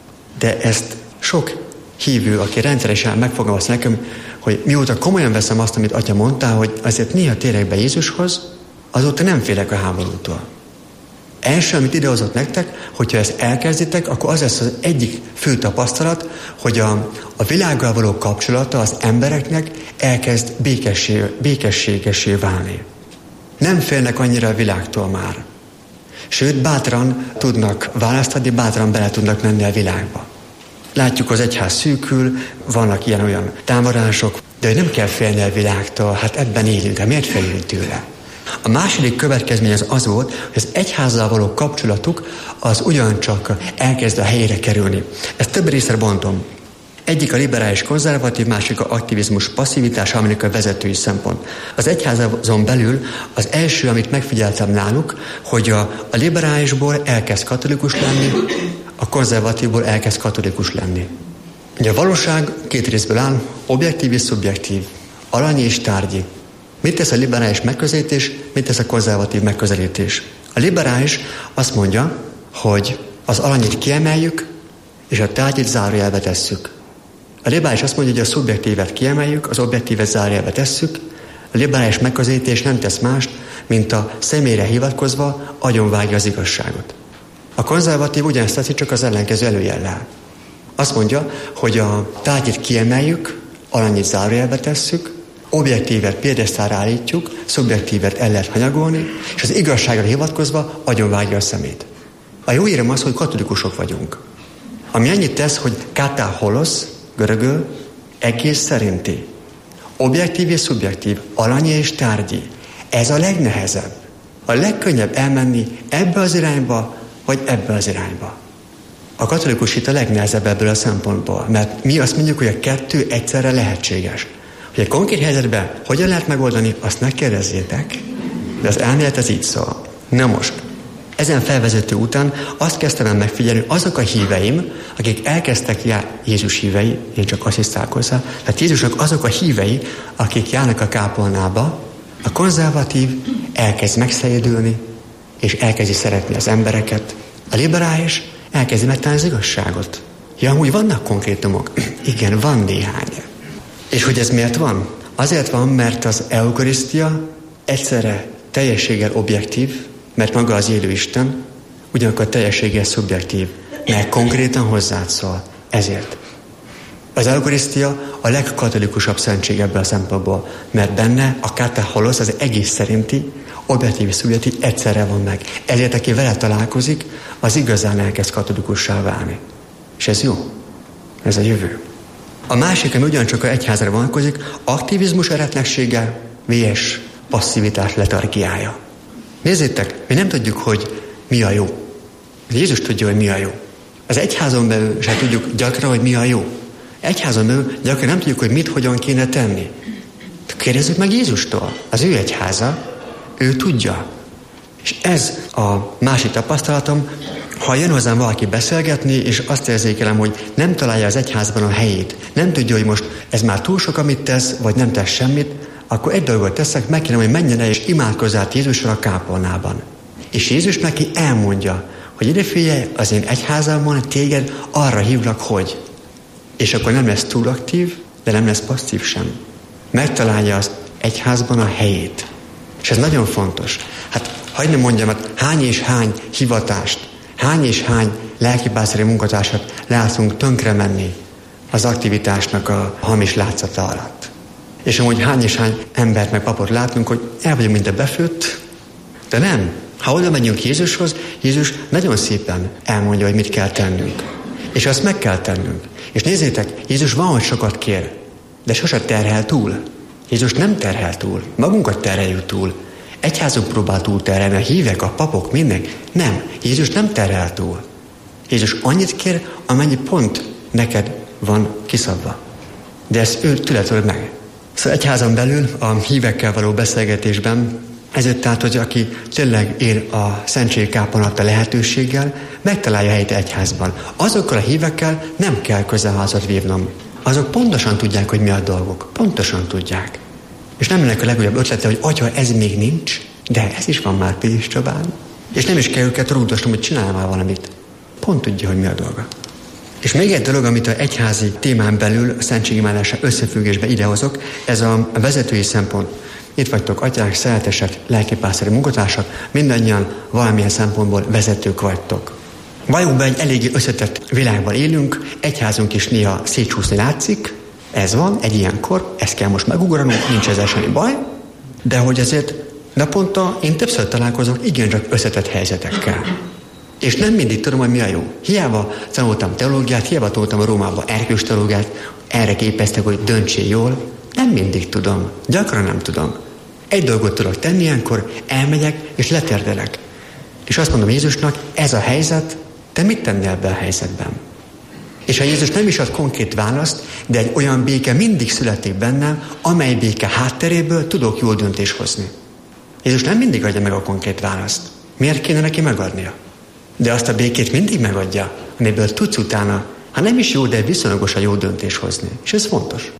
De ezt sok hívő, aki rendszeresen megfogalmaz nekem, hogy mióta komolyan veszem azt, amit Atya mondtál, hogy azért néha térek be Jézushoz, azóta nem félek a háborútól. Első, amit idehozott nektek, hogyha ezt elkezditek, akkor az lesz az egyik fő tapasztalat, hogy a világgal való kapcsolata az embereknek elkezd békességesé válni. Nem félnek annyira a világtól már. Sőt, bátran tudnak választani, bátran bele tudnak menni a világba. Látjuk, az egyház szűkül, vannak ilyen-olyan támadások, de nem kell félni a világtól, hát ebben élünk, miért félünk tőle? A második következmény az volt, hogy az egyházzal való kapcsolatuk az ugyancsak elkezd a helyére kerülni. Ezt több részre bontom. Egyik a liberális konzervatív, másik a aktivizmus passzivitás, harmadik a vezetői szempont. Az egyházon belül az első, amit megfigyeltem náluk, hogy a liberálisból elkezd katolikus lenni, a konzervatívból elkezd katolikus lenni. Ugye a valóság két részből áll, objektív és szubjektív, alanyi és tárgyi. Mit tesz a liberális megközelítés, mit tesz a konzervatív megközelítés? A liberális azt mondja, hogy az alanyit kiemeljük, és a tárgyit zárójelbe tesszük. A liberális azt mondja, hogy a szubjektívet kiemeljük, az objektívet zárójelbe tesszük. A liberális megközelítés nem tesz mást, mint a személyre hivatkozva agyonvágja az igazságot. A konzervatív ugyanezt teszi, csak az ellenkező előjellel. Azt mondja, hogy a tárgyit kiemeljük, alanyit zárójelbe tesszük, objektívet piedesztára állítjuk, szubjektívet el lehet hanyagolni, és az igazságra hivatkozva agyonvágja a szemét. A jó hírem az, hogy katolikusok vagyunk. Ami annyit tesz, hogy kata holosz, görögül, egész szerinti. Objektív és szubjektív, alanyi és tárgyi. Ez a legnehezebb. A legkönnyebb elmenni ebbe az irányba, vagy ebbe az irányba. A katolikus hit a legnehezebb ebből a szempontból, mert mi azt mondjuk, hogy a kettő egyszerre lehetséges. Hogy egy konkrét helyzetben hogyan lehet megoldani, azt megkérdezzétek, de az elmélet ez így szól. Na most, ezen felvezető után azt kezdtem el megfigyelni, azok a híveim, akik elkezdtek Jézus hívei, én csak asszisztálok hozzá, tehát Jézusnak azok a hívei, akik járnak a kápolnába, a konzervatív elkezd megszejedülni, és elkezdi szeretni az embereket. A liberális elkezdi megtalálni az igazságot. Ja, amúgy vannak konkrétumok? Igen, van néhány. És hogy ez miért van? Azért van, mert az eukarisztia egyszerre teljességgel objektív, mert maga az élő Isten, ugyanakkor teljességgel szubjektív, mert konkrétan hozzád szól. Ezért. Az eukarisztia a legkatolikusabb szentség ebből a szempontból, mert benne a kata holosz, az egész szerinti, objektív és szubjektív egyszerre van meg. Ezért, aki vele találkozik, az igazán elkezd katolikussá válni. És ez jó. Ez a jövő. A másik, ami ugyancsak az egyházra vonatkozik, aktivizmus eretneksége, vs. passzivitás letargiája. Nézzétek, mi nem tudjuk, hogy mi a jó. Jézus tudja, hogy mi a jó. Az egyházon belül sem tudjuk gyakran, hogy mi a jó. Egyházon belül gyakran nem tudjuk, hogy mit, hogyan kéne tenni. Kérdezzük meg Jézustól. Az ő egyháza, ő tudja. És ez a másik tapasztalatom, ha jön hozzám valaki beszélgetni, és azt érzékelem, hogy nem találja az egyházban a helyét, nem tudja, hogy most ez már túl sok, amit tesz, vagy nem tesz semmit, akkor egy dolgot teszek, megkérem, hogy menjen el és imádkozzál Jézusra a kápolnában. És Jézus neki elmondja, hogy ide figyelj, az én egyházamban téged arra hívlak, hogy. És akkor nem lesz túl aktív, de nem lesz passzív sem. Megtalálja az egyházban a helyét. És ez nagyon fontos. Hát, hagyj nem mondjam, hát hány és hány hivatást, hány és hány lelkipásztori munkatársat látunk tönkre menni az aktivitásnak a hamis látszata alatt. És amúgy hány és hány embert meg papot látunk, hogy el vagyunk minden befőtt, de nem. Ha oda megyünk Jézushoz, Jézus nagyon szépen elmondja, hogy mit kell tennünk. És azt meg kell tennünk. És nézzétek, Jézus van, hogy sokat kér, de sose terhel túl. Jézus nem terhel túl, magunkat terheljük túl. Egyházunk próbál túl terhelni, a hívek, a papok, mindenki. Nem, Jézus nem terhel túl. Jézus annyit kér, amennyi pont neked van kiszabva. De ezt ő tőle meg. Szóval egyházon belül a hívekkel való beszélgetésben ez jött át, hogy aki tényleg él a szentségi kápolnata lehetőséggel, megtalálja helyét egyházban. Azokkal a hívekkel nem kell közelházat vívnom. Azok pontosan tudják, hogy mi a dolgok. Pontosan tudják. És nem ennek a legújabb ötlete, hogy atya, ez még nincs, de ez is van már Pilis Csabán. És nem is kell őket rúgdosnom, hogy csinálj már valamit. Pont tudja, hogy mi a dolga. És még egy dolog, amit az egyházi témán belül a szentségimádásra összefüggésbe idehozok, ez a vezetői szempont. Itt vagytok atyák, szeretesek, lelkipásztori munkatársak, mindannyian valamilyen szempontból vezetők vagytok. Valójában egy eléggé összetett világban élünk, egyházunk is néha szétcsúszni látszik, ez van, egy ilyenkor, ezt kell most megugranunk, nincs ezzel semmi baj, de hogy azért naponta én többször találkozok igencsak összetett helyzetekkel. És nem mindig tudom, hogy mi a jó. Hiába tanultam teológiát, hiába tanultam a Rómában erkölcsi teológiát, erre képeztek, hogy döntsél jól, nem mindig tudom, gyakran nem tudom. Egy dolgot tudok tenni, ilyenkor elmegyek és letérdelek. És azt mondom Jézusnak, ez a helyzet, te mit tennél ebben a helyzetben? És ha Jézus nem is ad konkrét választ, de egy olyan béke mindig születik bennem, amely béke hátteréből tudok jól döntést hozni. Jézus nem mindig adja meg a konkrét választ. Miért kéne neki megadnia? De azt a békét mindig megadja, amiből tudsz utána, ha nem is jó, de viszonylagos a jó döntés hozni. És ez fontos.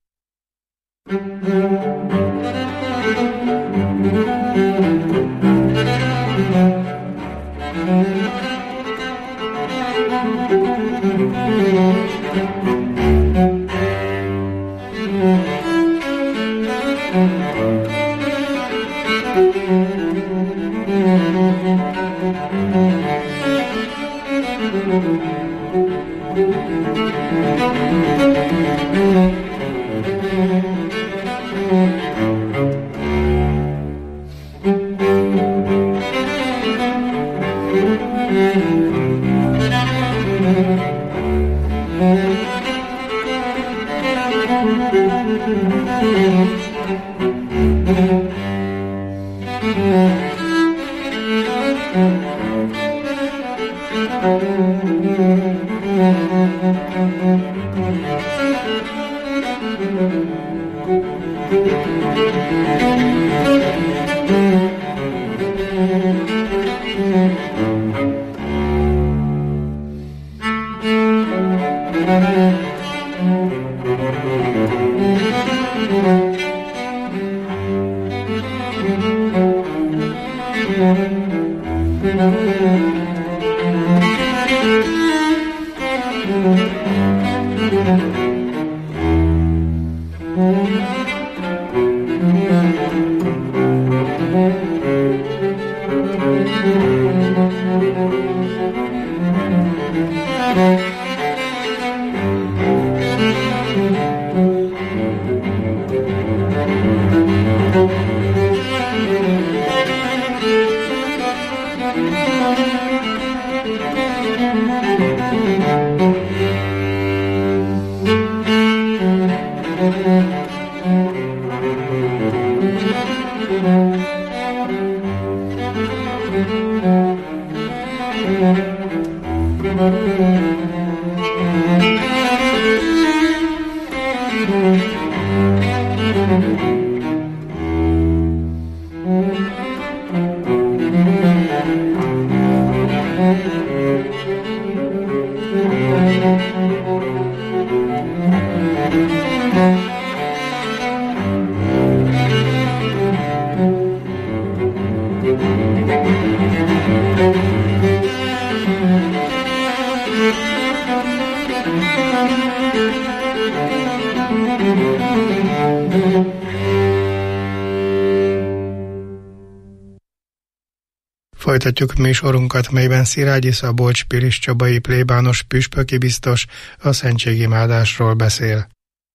Folytatjuk műsorunkat, melyben Szilágyi Szabolcs Pilis Csabai plébános püspöki biztos a szentségimádásról beszél.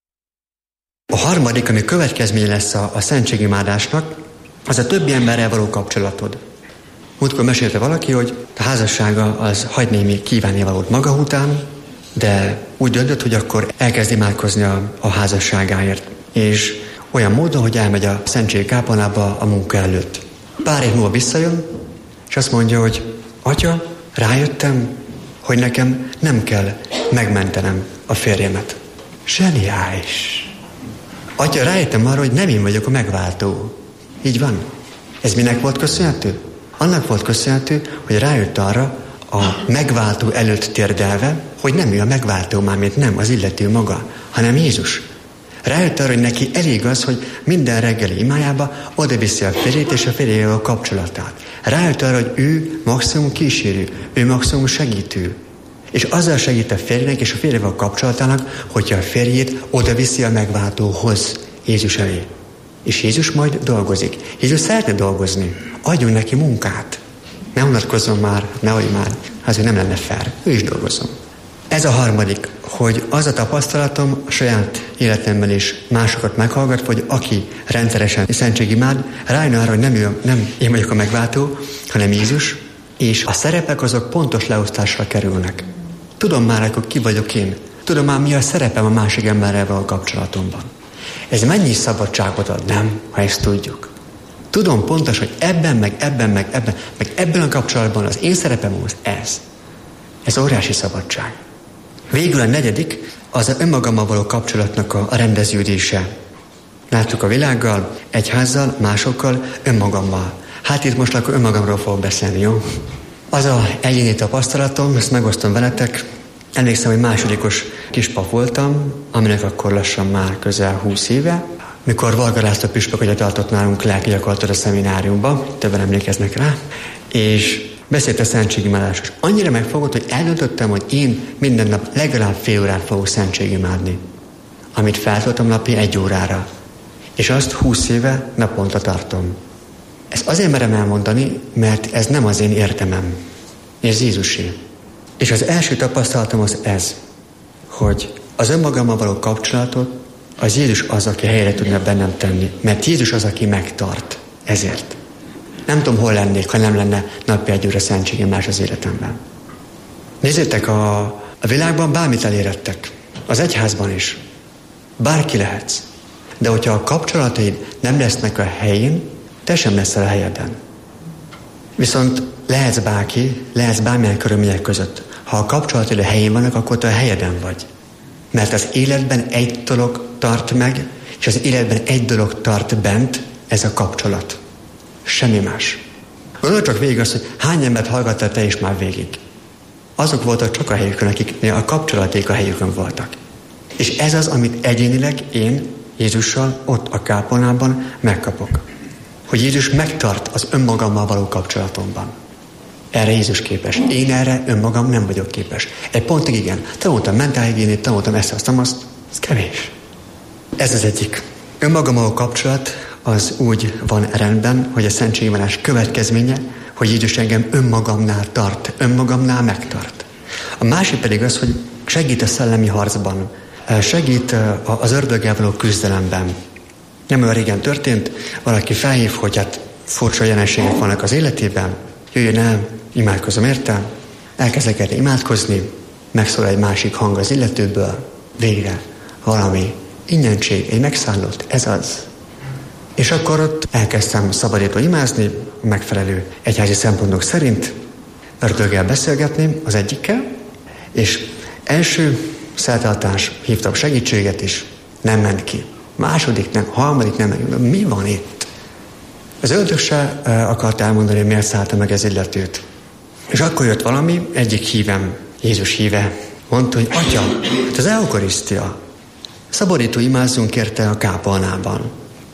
A harmadik, ami következmény lesz a szentségimádásnak, az a többi emberrel való kapcsolatod. Múltkor mesélte valaki, hogy a házassága az hagy némi kívánnivalót maga után, de úgy döntött, hogy akkor elkezd imádkozni a házasságáért. És olyan módon, hogy elmegy a szentségi kápolnába a munka előtt. Pár év múlva visszajön, és azt mondja, hogy atya, rájöttem, hogy nekem nem kell megmentenem a férjemet. Zseniális! Atya, rájöttem arra, hogy nem én vagyok a megváltó. Így van. Ez minek volt köszönhető? Annak volt köszönhető, hogy rájött arra a megváltó előtt térdelve, hogy nem ő a megváltó, mármint nem az illető maga, hanem Jézus. Rájött arra, hogy neki elég az, hogy minden reggeli imájába oda viszi a férjét és a férjével a kapcsolatát. Rájött arra, hogy ő maximum kísérő, ő maximum segítő. És azzal segít a férjének és a férjével a kapcsolatának, hogyha a férjét oda viszi a megváltóhoz, Jézus elé. És Jézus majd dolgozik. Jézus szeretne dolgozni. Adjunk neki munkát. Ne unatkozzon már, nehogy már. Azért nem lenne fair. Ő is dolgozzon. Ez a harmadik, hogy az a tapasztalatom a saját életemben is másokat meghallgat, hogy aki rendszeresen szentségimád, rájön arra, hogy nem én vagyok a megváltó, hanem Jézus, és a szerepek azok pontos leosztásra kerülnek. Tudom már, akkor ki vagyok én. Tudom már, mi a szerepem a másik emberrel a kapcsolatomban. Ez mennyi szabadságot ad, nem? Ha ezt tudjuk. Tudom pontos, hogy ebben a kapcsolatban az én szerepem az ez. Ez óriási szabadság. Végül a negyedik, az a önmagammal való kapcsolatnak a rendeződése. Láttuk a világgal, egyházzal, másokkal, önmagammal. Hát itt most akkor önmagamról fogok beszélni, jó? Az a egyéni tapasztalatom, ezt megosztom veletek. Emlékszem, hogy másodikos kispap voltam, aminek akkor lassan már közel 20 éve, mikor Varga László püspök tartott nálunk lelkigyakorlatot a szemináriumban, többen emlékeznek rá, és beszélt a szentségimádásról. Annyira megfogott, hogy eldöntöttem, hogy én minden nap legalább fél órát fogok szentségimádni, amit feltoltam napi 1 órára. És azt 20 éve naponta tartom. Ezt azért merem elmondani, mert ez nem az én érdemem. Ez Jézusé. És az első tapasztalatom az ez, hogy az önmagammal való kapcsolatot az Jézus az, aki helyre tudna bennem tenni. Mert Jézus az, aki megtart. Ezért. Nem tudom, hol lennék, ha nem lenne napi 1 óra szentségimádás az életemben. Nézzétek, a világban bármit elérettek. Az egyházban is. Bárki lehetsz. De hogyha a kapcsolataid nem lesznek a helyén, te sem leszel a helyeden. Viszont lehetsz bárki, lehetsz bármilyen körülmények között. Ha a kapcsolataid a helyén vannak, akkor te a helyeden vagy. Mert az életben egy dolog tart meg, és az életben egy dolog tart bent, ez a kapcsolat. Semmi más. Gondolj csak végig azt, hogy hány embert hallgattál te is már végig. Azok voltak csak a helyükön, akik a kapcsolaték a helyükön voltak. És ez az, amit egyénileg én Jézussal ott a kápolnában megkapok. Hogy Jézus megtart az önmagammal való kapcsolatomban. Erre Jézus képes. Én erre önmagam nem vagyok képes. Egy pontig igen. Tanultam mentálhigiénét, tanultam ezt, azt, ez kevés. Ez az egyik. Önmagammal való kapcsolat az úgy van rendben, hogy a szentségimádás következménye, hogy Jézus engem önmagamnál tart, önmagamnál megtart. A másik pedig az, hogy segít a szellemi harcban, segít az ördöggel való küzdelemben. Nem olyan régen történt, valaki felhív, hogy hát furcsa jelenségek vannak az életében, jöjjön el, imádkozom érte, elkezdek erre imádkozni, megszól egy másik hang az illetőből, végre valami innenség, egy megszállott, ez az. És akkor ott elkezdtem szabadítva imázni, megfelelő egyházi szempontok szerint, ördöggel beszélgetni az egyikkel, és első szeltáltás, hívtam segítséget is, nem ment ki. Második nem, harmadik nem ment ki. Mi van itt? Az ördög se akart elmondani, hogy miért szállta meg ez illetőt. És akkor jött valami, egyik hívem, Jézus híve, mondta, hogy Atya, hát az eukarisztia. Szabadító imázzunk érte a kápolnában.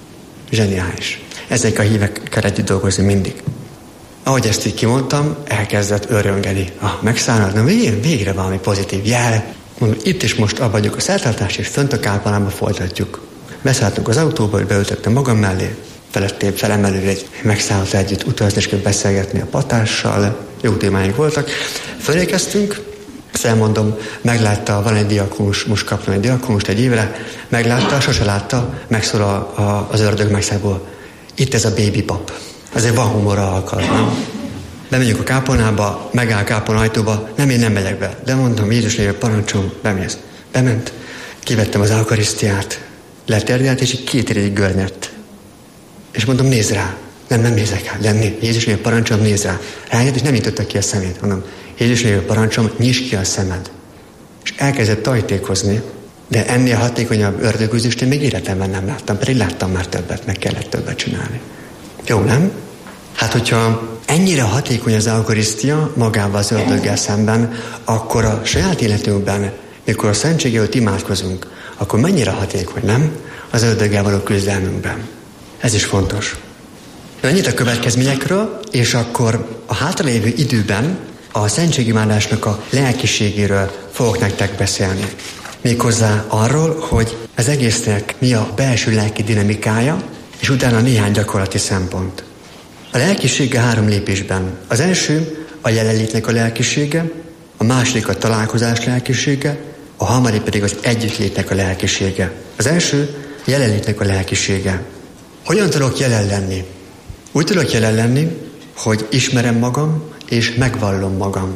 Zseniális. Ezek a hívekkel együtt dolgozni mindig. Ahogy ezt így kimondtam, elkezdett öröngeni. Megszállnak, végre valami pozitív jel. Mondom, itt is most abba vagyok a szertartás, és fönt a kápolnában folytatjuk. Beszálltunk az autóba, és beültettem magam mellé. Felemelőre egy megszállott együtt utazni, és beszélgetni a patással. Jó témáink voltak. Fölékeztünk, ezt elmondom, meglátta, van egy diakonus, most kaptam egy diakonust egy évre, meglátta, sose látta, megszól az ördög megszállból. Itt ez a baby pap. Azért van humorra alkalom, nem? Bemegyünk a kápolnába, megáll a kápolna ajtóba, nem, én nem megyek be. De mondom, Jézus néven parancsolom, bemész. Bement, kivettem az eukarisztiát, leterdelt, és így 2 évig görnyett. És mondom, nézd rá, Nem nézek rá, de Jézus név parancsolom, nézz rá. Rájött, és nem nyitotta ki a szemét. Mondom, Jézus név parancsolom, nyisd ki a szemed. És elkezdett tajtékozni, de ennél hatékonyabb ördögüzést én még életemben nem láttam, pedig láttam már többet, meg kellett többet csinálni. Jó, nem? Hát, hogyha ennyire hatékony az eukarisztia magával az ördöggel szemben, akkor a saját életünkben, mikor a szentsége előtt imádkozunk, akkor mennyire hatékony, nem? Az ördöggel való küzdelmünkben. Ez is fontos. Ennyit a következményekről, és akkor a hátralévő időben a szentségimádásnak a lelkiségéről fogok nektek beszélni. Méghozzá arról, hogy az egésznek mi a belső lelki dinamikája, és utána néhány gyakorlati szempont. A lelkisége 3 lépésben. Az első a jelenlétnek a lelkisége, a második a találkozás lelkisége, a harmadik pedig az együttlétnek a lelkisége. Az első a jelenlétnek a lelkisége. Hogyan tudok jelen lenni? Úgy tudok jelen lenni, hogy ismerem magam, és megvallom magam.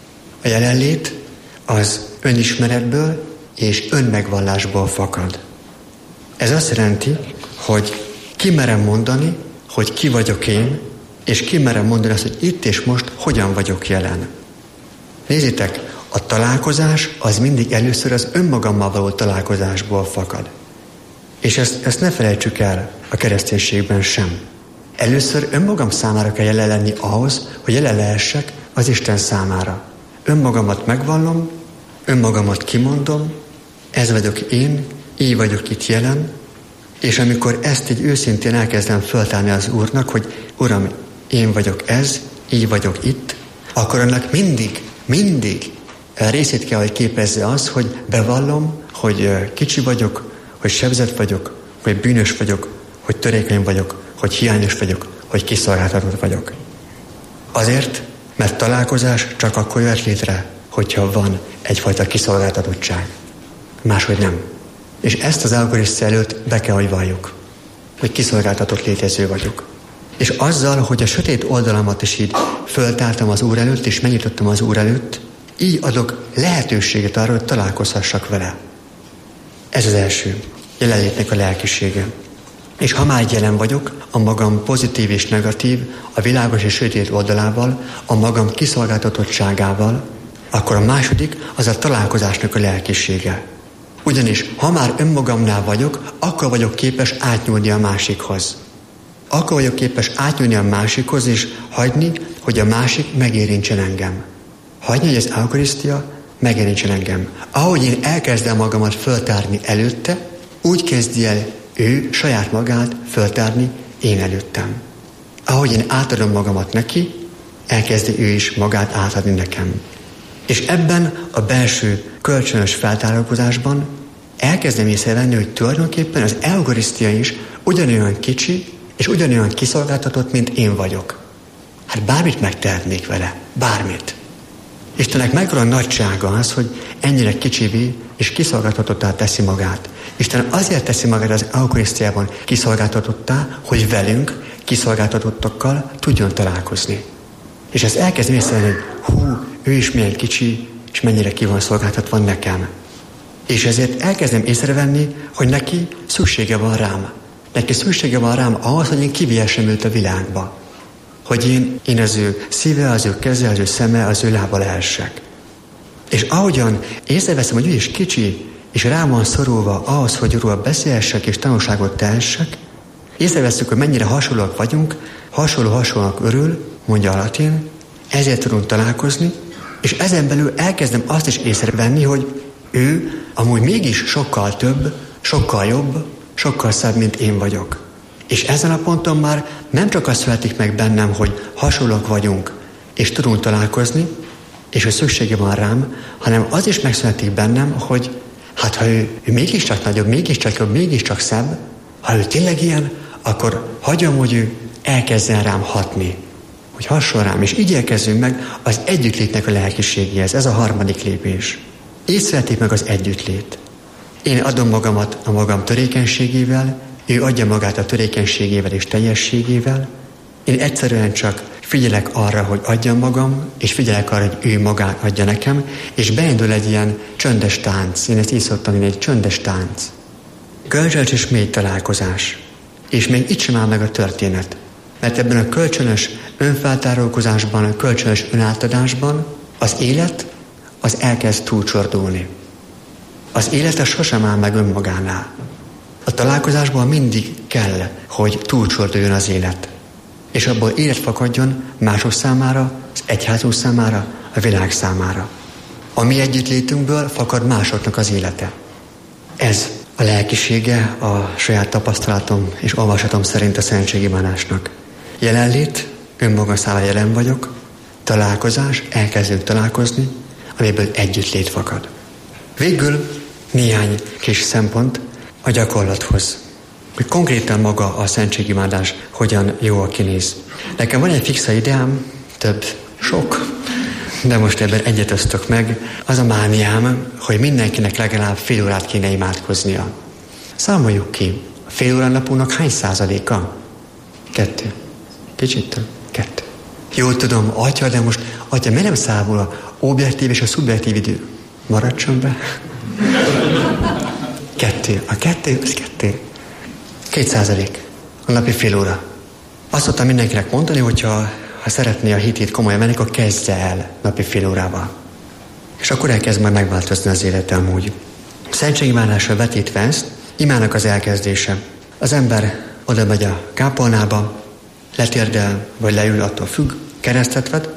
A jelenlét az önismeretből és önmegvallásból fakad. Ez azt jelenti, hogy kimerem mondani, hogy ki vagyok én, és kimerem mondani azt, hogy itt és most hogyan vagyok jelen. Nézzétek, a találkozás az mindig először az önmagammal való találkozásból fakad. És ezt ne felejtsük el a kereszténységben sem. Először önmagam számára kell jelen lenni ahhoz, hogy jelen lehessek az Isten számára. Önmagamat megvallom, önmagamat kimondom, ez vagyok én, így vagyok itt jelen, és amikor ezt így őszintén elkezdem föltárni az Úrnak, hogy Uram, én vagyok ez, így vagyok itt, akkor annak mindig részét kell, hogy képezze az, hogy bevallom, hogy kicsi vagyok, hogy sebzett vagyok, hogy bűnös vagyok, hogy törékeny vagyok, hogy hiányos vagyok, hogy kiszolgáltatott vagyok. Azért, mert találkozás csak akkor jöhet létre, hogyha van egyfajta kiszolgáltatottság. Máshogy nem. És ezt az eukarisztia előtt be kell, hogy valljuk, hogy kiszolgáltatott létező vagyok. És azzal, hogy a sötét oldalamat is így föltártam az Úr előtt, és megnyitottam az Úr előtt, így adok lehetőséget arra, hogy találkozhassak vele. Ez az első, jelenlétnek a lelkisége. És ha már jelen vagyok, a magam pozitív és negatív, a világos és sötét oldalával, a magam kiszolgáltatottságával, akkor a második az a találkozásnak a lelkisége. Ugyanis, ha már önmagamnál vagyok, akkor vagyok képes átnyúlni a másikhoz. Akkor vagyok képes átnyúlni a másikhoz, és hagyni, hogy a másik megérintsen engem. Hagyni, hogy az eukarisztia megérintsen engem. Ahogy én elkezdem magamat föltárni előtte, úgy kezdi el ő saját magát föltárni én előttem. Ahogy én átadom magamat neki, elkezdi ő is magát átadni nekem. És ebben a belső kölcsönös feltárulkozásban elkezdem észrevenni, hogy tulajdonképpen az eukarisztia is ugyanolyan kicsi és ugyanolyan kiszolgáltatott, mint én vagyok. Hát bármit megtehetnék vele. Bármit. Istennek mekkora nagysága az, hogy ennyire kicsivé és kiszolgáltatottá teszi magát. Isten azért teszi magát az eukarisztiában kiszolgáltatottá, hogy velünk, kiszolgáltatottakkal tudjon találkozni. És ezt elkezdem észrevenni, hogy ő is milyen kicsi, és mennyire ki van szolgáltatva nekem. És ezért elkezdem észrevenni, hogy neki szüksége van rám. Neki szüksége van rám ahhoz, hogy én kivihessem őt a világba. Hogy én az ő szíve, az ő keze, az ő szeme, az ő lába lehessek. És ahogyan észreveszem, hogy ő is kicsi, és rám van szorulva ahhoz, hogy róla beszélhessek és tanulságot tehessek, észreveszünk, hogy mennyire hasonlóak vagyunk, hasonlóak örül, mondja a latin, ezért tudunk találkozni, és ezen belül elkezdem azt is észrevenni, hogy ő amúgy mégis sokkal több, sokkal jobb, sokkal szebb, mint én vagyok. És ezen a ponton már nem csak az születik meg bennem, hogy hasonlók vagyunk, és tudunk találkozni, és hogy szüksége van rám, hanem az is megszületik bennem, hogy hát ha ő mégiscsak nagyobb, mégiscsak jobb, mégiscsak szebb, ha ő tényleg ilyen, akkor hagyom, hogy ő elkezdjen rám hatni, hogy hasson rám, és így érkezzünk meg az együttlétnek a lelkiségéhez. Ez a harmadik lépés. Így születik meg az együttlét. Én adom magamat a magam törékenységével, ő adja magát a törékenységével és teljességével. Én egyszerűen csak figyelek arra, hogy adjam magam, és figyelek arra, hogy ő magát adja nekem, és beindul egy ilyen csöndes tánc. Én ezt így szoktam mondani, egy csöndes tánc. Kölcsönös és mély találkozás. És még itt sem áll meg a történet. Mert ebben a kölcsönös önfeltárulkozásban, a kölcsönös önátadásban az élet az elkezd túlcsordulni. Az élet az sosem áll meg önmagánál. A találkozásban mindig kell, hogy túlcsorduljon az élet. És abból élet fakadjon mások számára, az egyházunk számára, a világ számára. A mi együttlétünkből fakad másoknak az élete. Ez a lelkisége a saját tapasztalatom és olvasatom szerint a szentségimádásnak. Jelenlét, önmaga számára jelen vagyok, találkozás, elkezdünk találkozni, amiből együttlét fakad. Végül néhány kis szempont a gyakorlathoz. Hogy konkrétan maga a szentségimádás hogyan jól kinéz. Nekem van egy fixa ideám, sok, de most ebben egyet osztok meg. Az a mániám, hogy mindenkinek legalább fél órát kéne imádkoznia. Számoljuk ki. A fél órán napunknak hány százaléka? 2. Kicsit több. 2. Jól tudom, atya, de most, miért nem számol a objektív és a szubjektív idő? Maradjon be. 2. A 2, az 2. 2% a napi fél óra. Azt szoktam mindenkinek mondani, hogyha szeretné a hitét komolyan menni, akkor kezdje el napi fél órával. És akkor elkezd majd megváltozni az élete amúgy. Szentségimádásra vetítve ezt, imának az elkezdése. Az ember oda megy a kápolnába, letérdel, vagy leül, attól függ, keresztet vet,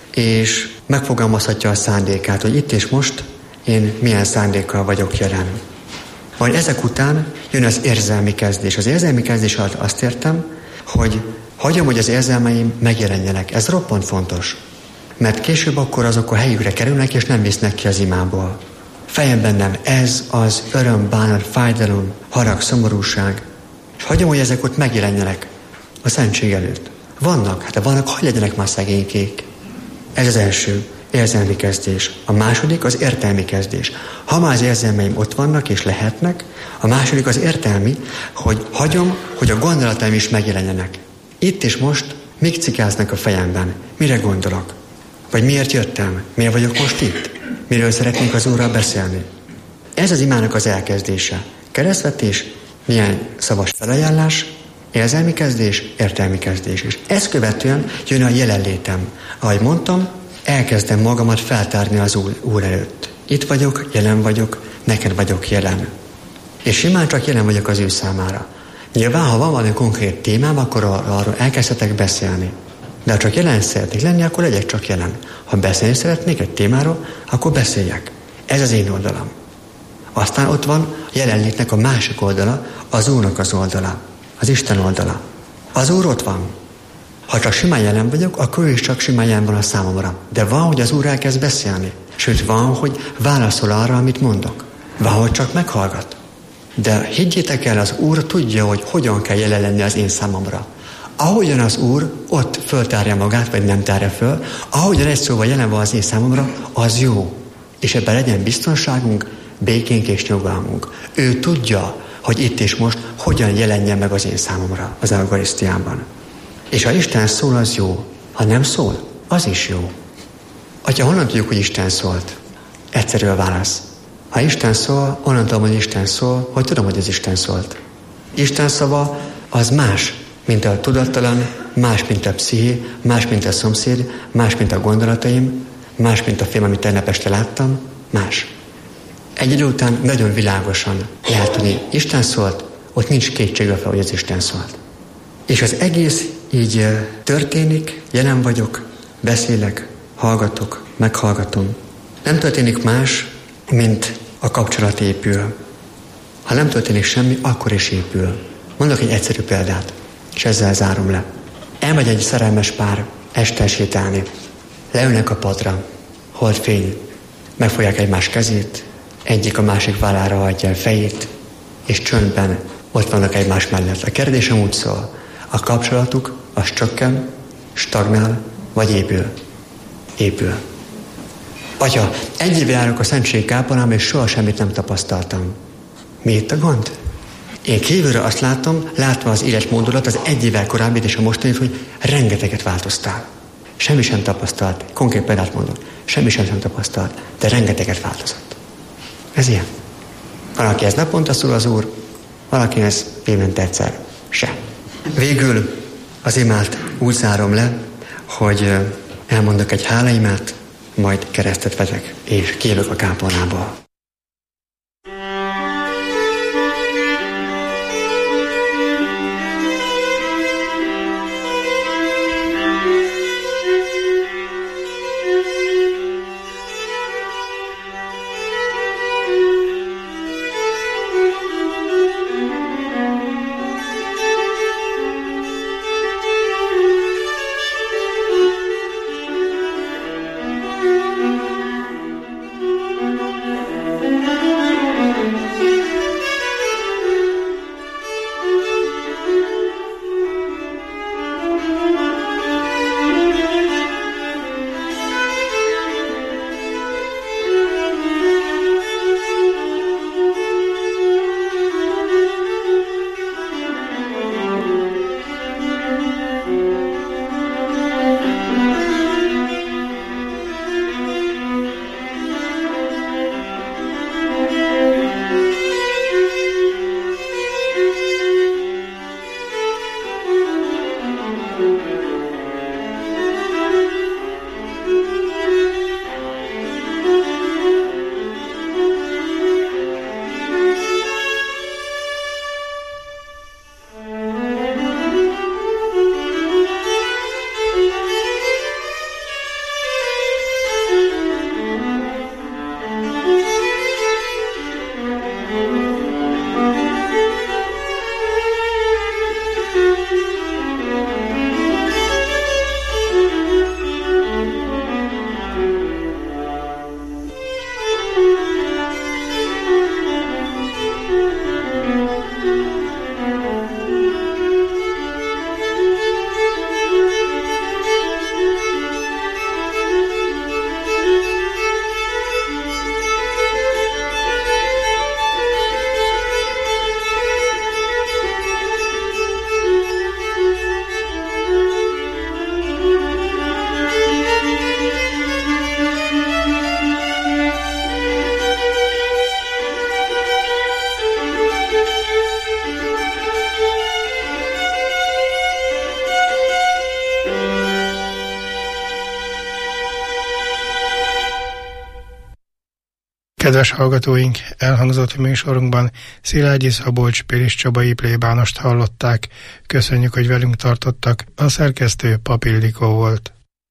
és megfogalmazhatja a szándékát, hogy itt és most én milyen szándékkal vagyok jelen. Majd ezek után jön az érzelmi kezdés. Az érzelmi kezdés alatt azt értem, hogy hagyom, hogy az érzelmeim megjelenjenek. Ez roppant fontos. Mert később akkor azok a helyükre kerülnek, és nem visznek ki az imából. Fejem bennem ez az öröm, bánat, fájdalom, harag, szomorúság. És hagyom, hogy ezek ott megjelenjenek a szentség előtt. Vannak, hogy legyenek már szegénykék. Ez az első érzelmi kezdés. A második az értelmi kezdés. Ha már az érzelmeim ott vannak és lehetnek, a második az értelmi, hogy hagyom, hogy a gondolataim is megjelenjenek. Itt és most mik cikáznak a fejemben? Mire gondolok? Vagy miért jöttem? Miért vagyok most itt? Miről szeretnék az Úrral beszélni? Ez az imának az elkezdése. Keresztvetés, néhány szavas felajánlás, érzelmi kezdés, értelmi kezdés. És ezt követően jön a jelenlétem. Ahogy mondtam, elkezdem magamat feltárni az Úr előtt. Itt vagyok, jelen vagyok, neked vagyok jelen. És simán csak jelen vagyok az ő számára. Nyilván, ha van valami konkrét témám, akkor arról elkezdhetek beszélni. De ha csak jelen szeretnék lenni, akkor legyek csak jelen. Ha beszélni szeretnék egy témáról, akkor beszéljek. Ez az én oldalam. Aztán ott van a jelenlétnek a másik oldala, az Úrnak az oldala, az Isten oldala. Az Úr ott van. Ha csak simán jelen vagyok, akkor ő is csak simán jelen van a számomra. De van, hogy az Úr elkezd beszélni. Sőt, van, hogy válaszol arra, amit mondok. Van, hogy csak meghallgat. De higgyétek el, az Úr tudja, hogy hogyan kell jelen lenni az én számomra. Ahogyan az Úr ott föltárja magát, vagy nem tárja föl, ahogyan egy szóval jelen van az én számomra, az jó. És ebben legyen biztonságunk, békénk és nyugalmunk. Ő tudja, hogy itt és most hogyan jelenjen meg az én számomra az eucharisztiában. És ha Isten szól, az jó. Ha nem szól, az is jó. Atya, honnan tudjuk, hogy Isten szólt? Egyszerű a válasz. Ha Isten szól, onnan tudom, hogy Isten szól, hogy tudom, hogy az Isten szólt. Isten szava az más, mint a tudattalan, más, mint a psziché, más, mint a szomszéd, más, mint a gondolataim, más, mint a film, amit tegnap este láttam, más. Egy idő után nagyon világosan lehet tudni, Isten szólt, ott nincs kétségbe fel, hogy az Isten szólt. És az egész így történik, jelen vagyok, beszélek, hallgatok, meghallgatom. Nem történik más, mint a kapcsolat épül. Ha nem történik semmi, akkor is épül. Mondok egy egyszerű példát, és ezzel zárom le. Elmegy egy szerelmes pár este sétálni. Leülnek a padra, holdfény, megfogják egymás kezét, egyik a másik vállára adja a fejét, és csöndben ott vannak egymás mellett. A kérdésem úgy szól, a kapcsolatuk az csökken, stagnál, vagy épül? Épül. Atya, egy éve járok a Szentségi kápolnába, és soha semmit nem tapasztaltam. Mi itt a gond? Én kívülről azt látom, látva az életmódodat, az egy évvel korábbi és a mostanit, hogy rengeteget változtál. Semmi sem tapasztalt. Konkrét példát mondom. Semmi sem tapasztalt, de rengeteget változott. Ez ilyen. Valaki ez naponta szól az Úr, valaki ez évente egyszer se. Végül Az imát úgy zárom le, hogy elmondok egy hálaimát, majd keresztet veszek, és kijövök a kápolnából. Kedves hallgatóink, elhangzott műsorunkban Szilágyi Szabolcs, Pilis Csabai plébánost hallották. Köszönjük, hogy velünk tartottak. A szerkesztő Pap Ildikó volt.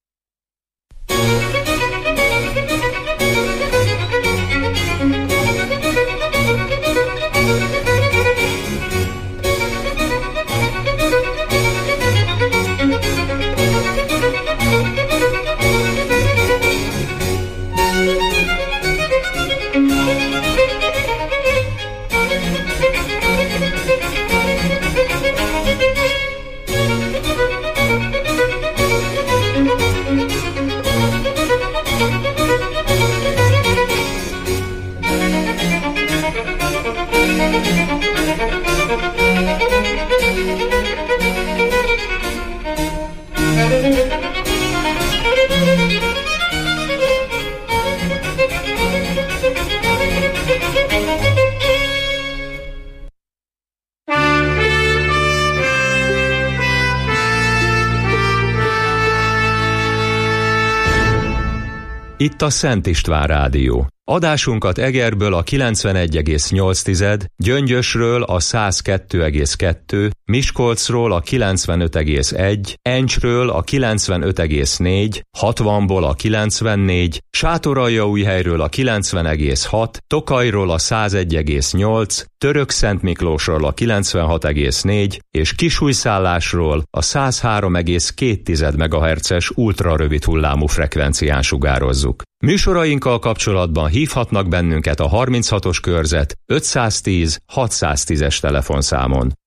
Itt a Szent István Rádió. Adásunkat Egerből a 91,8, Gyöngyösről a 102,2, Miskolcról a 95,1, Encsről a 95,4, 60-ból a 94, Sátoraljaújhelyről a 90,6, Tokajról a 101,8, Törökszentmiklósról a 96,4 és Kisújszállásról a 103,2 MHz-es ultrarövid hullámú frekvencián sugározzuk. Műsorainkkal kapcsolatban hívhatnak bennünket a 36-os körzet 510 610-es telefonszámon.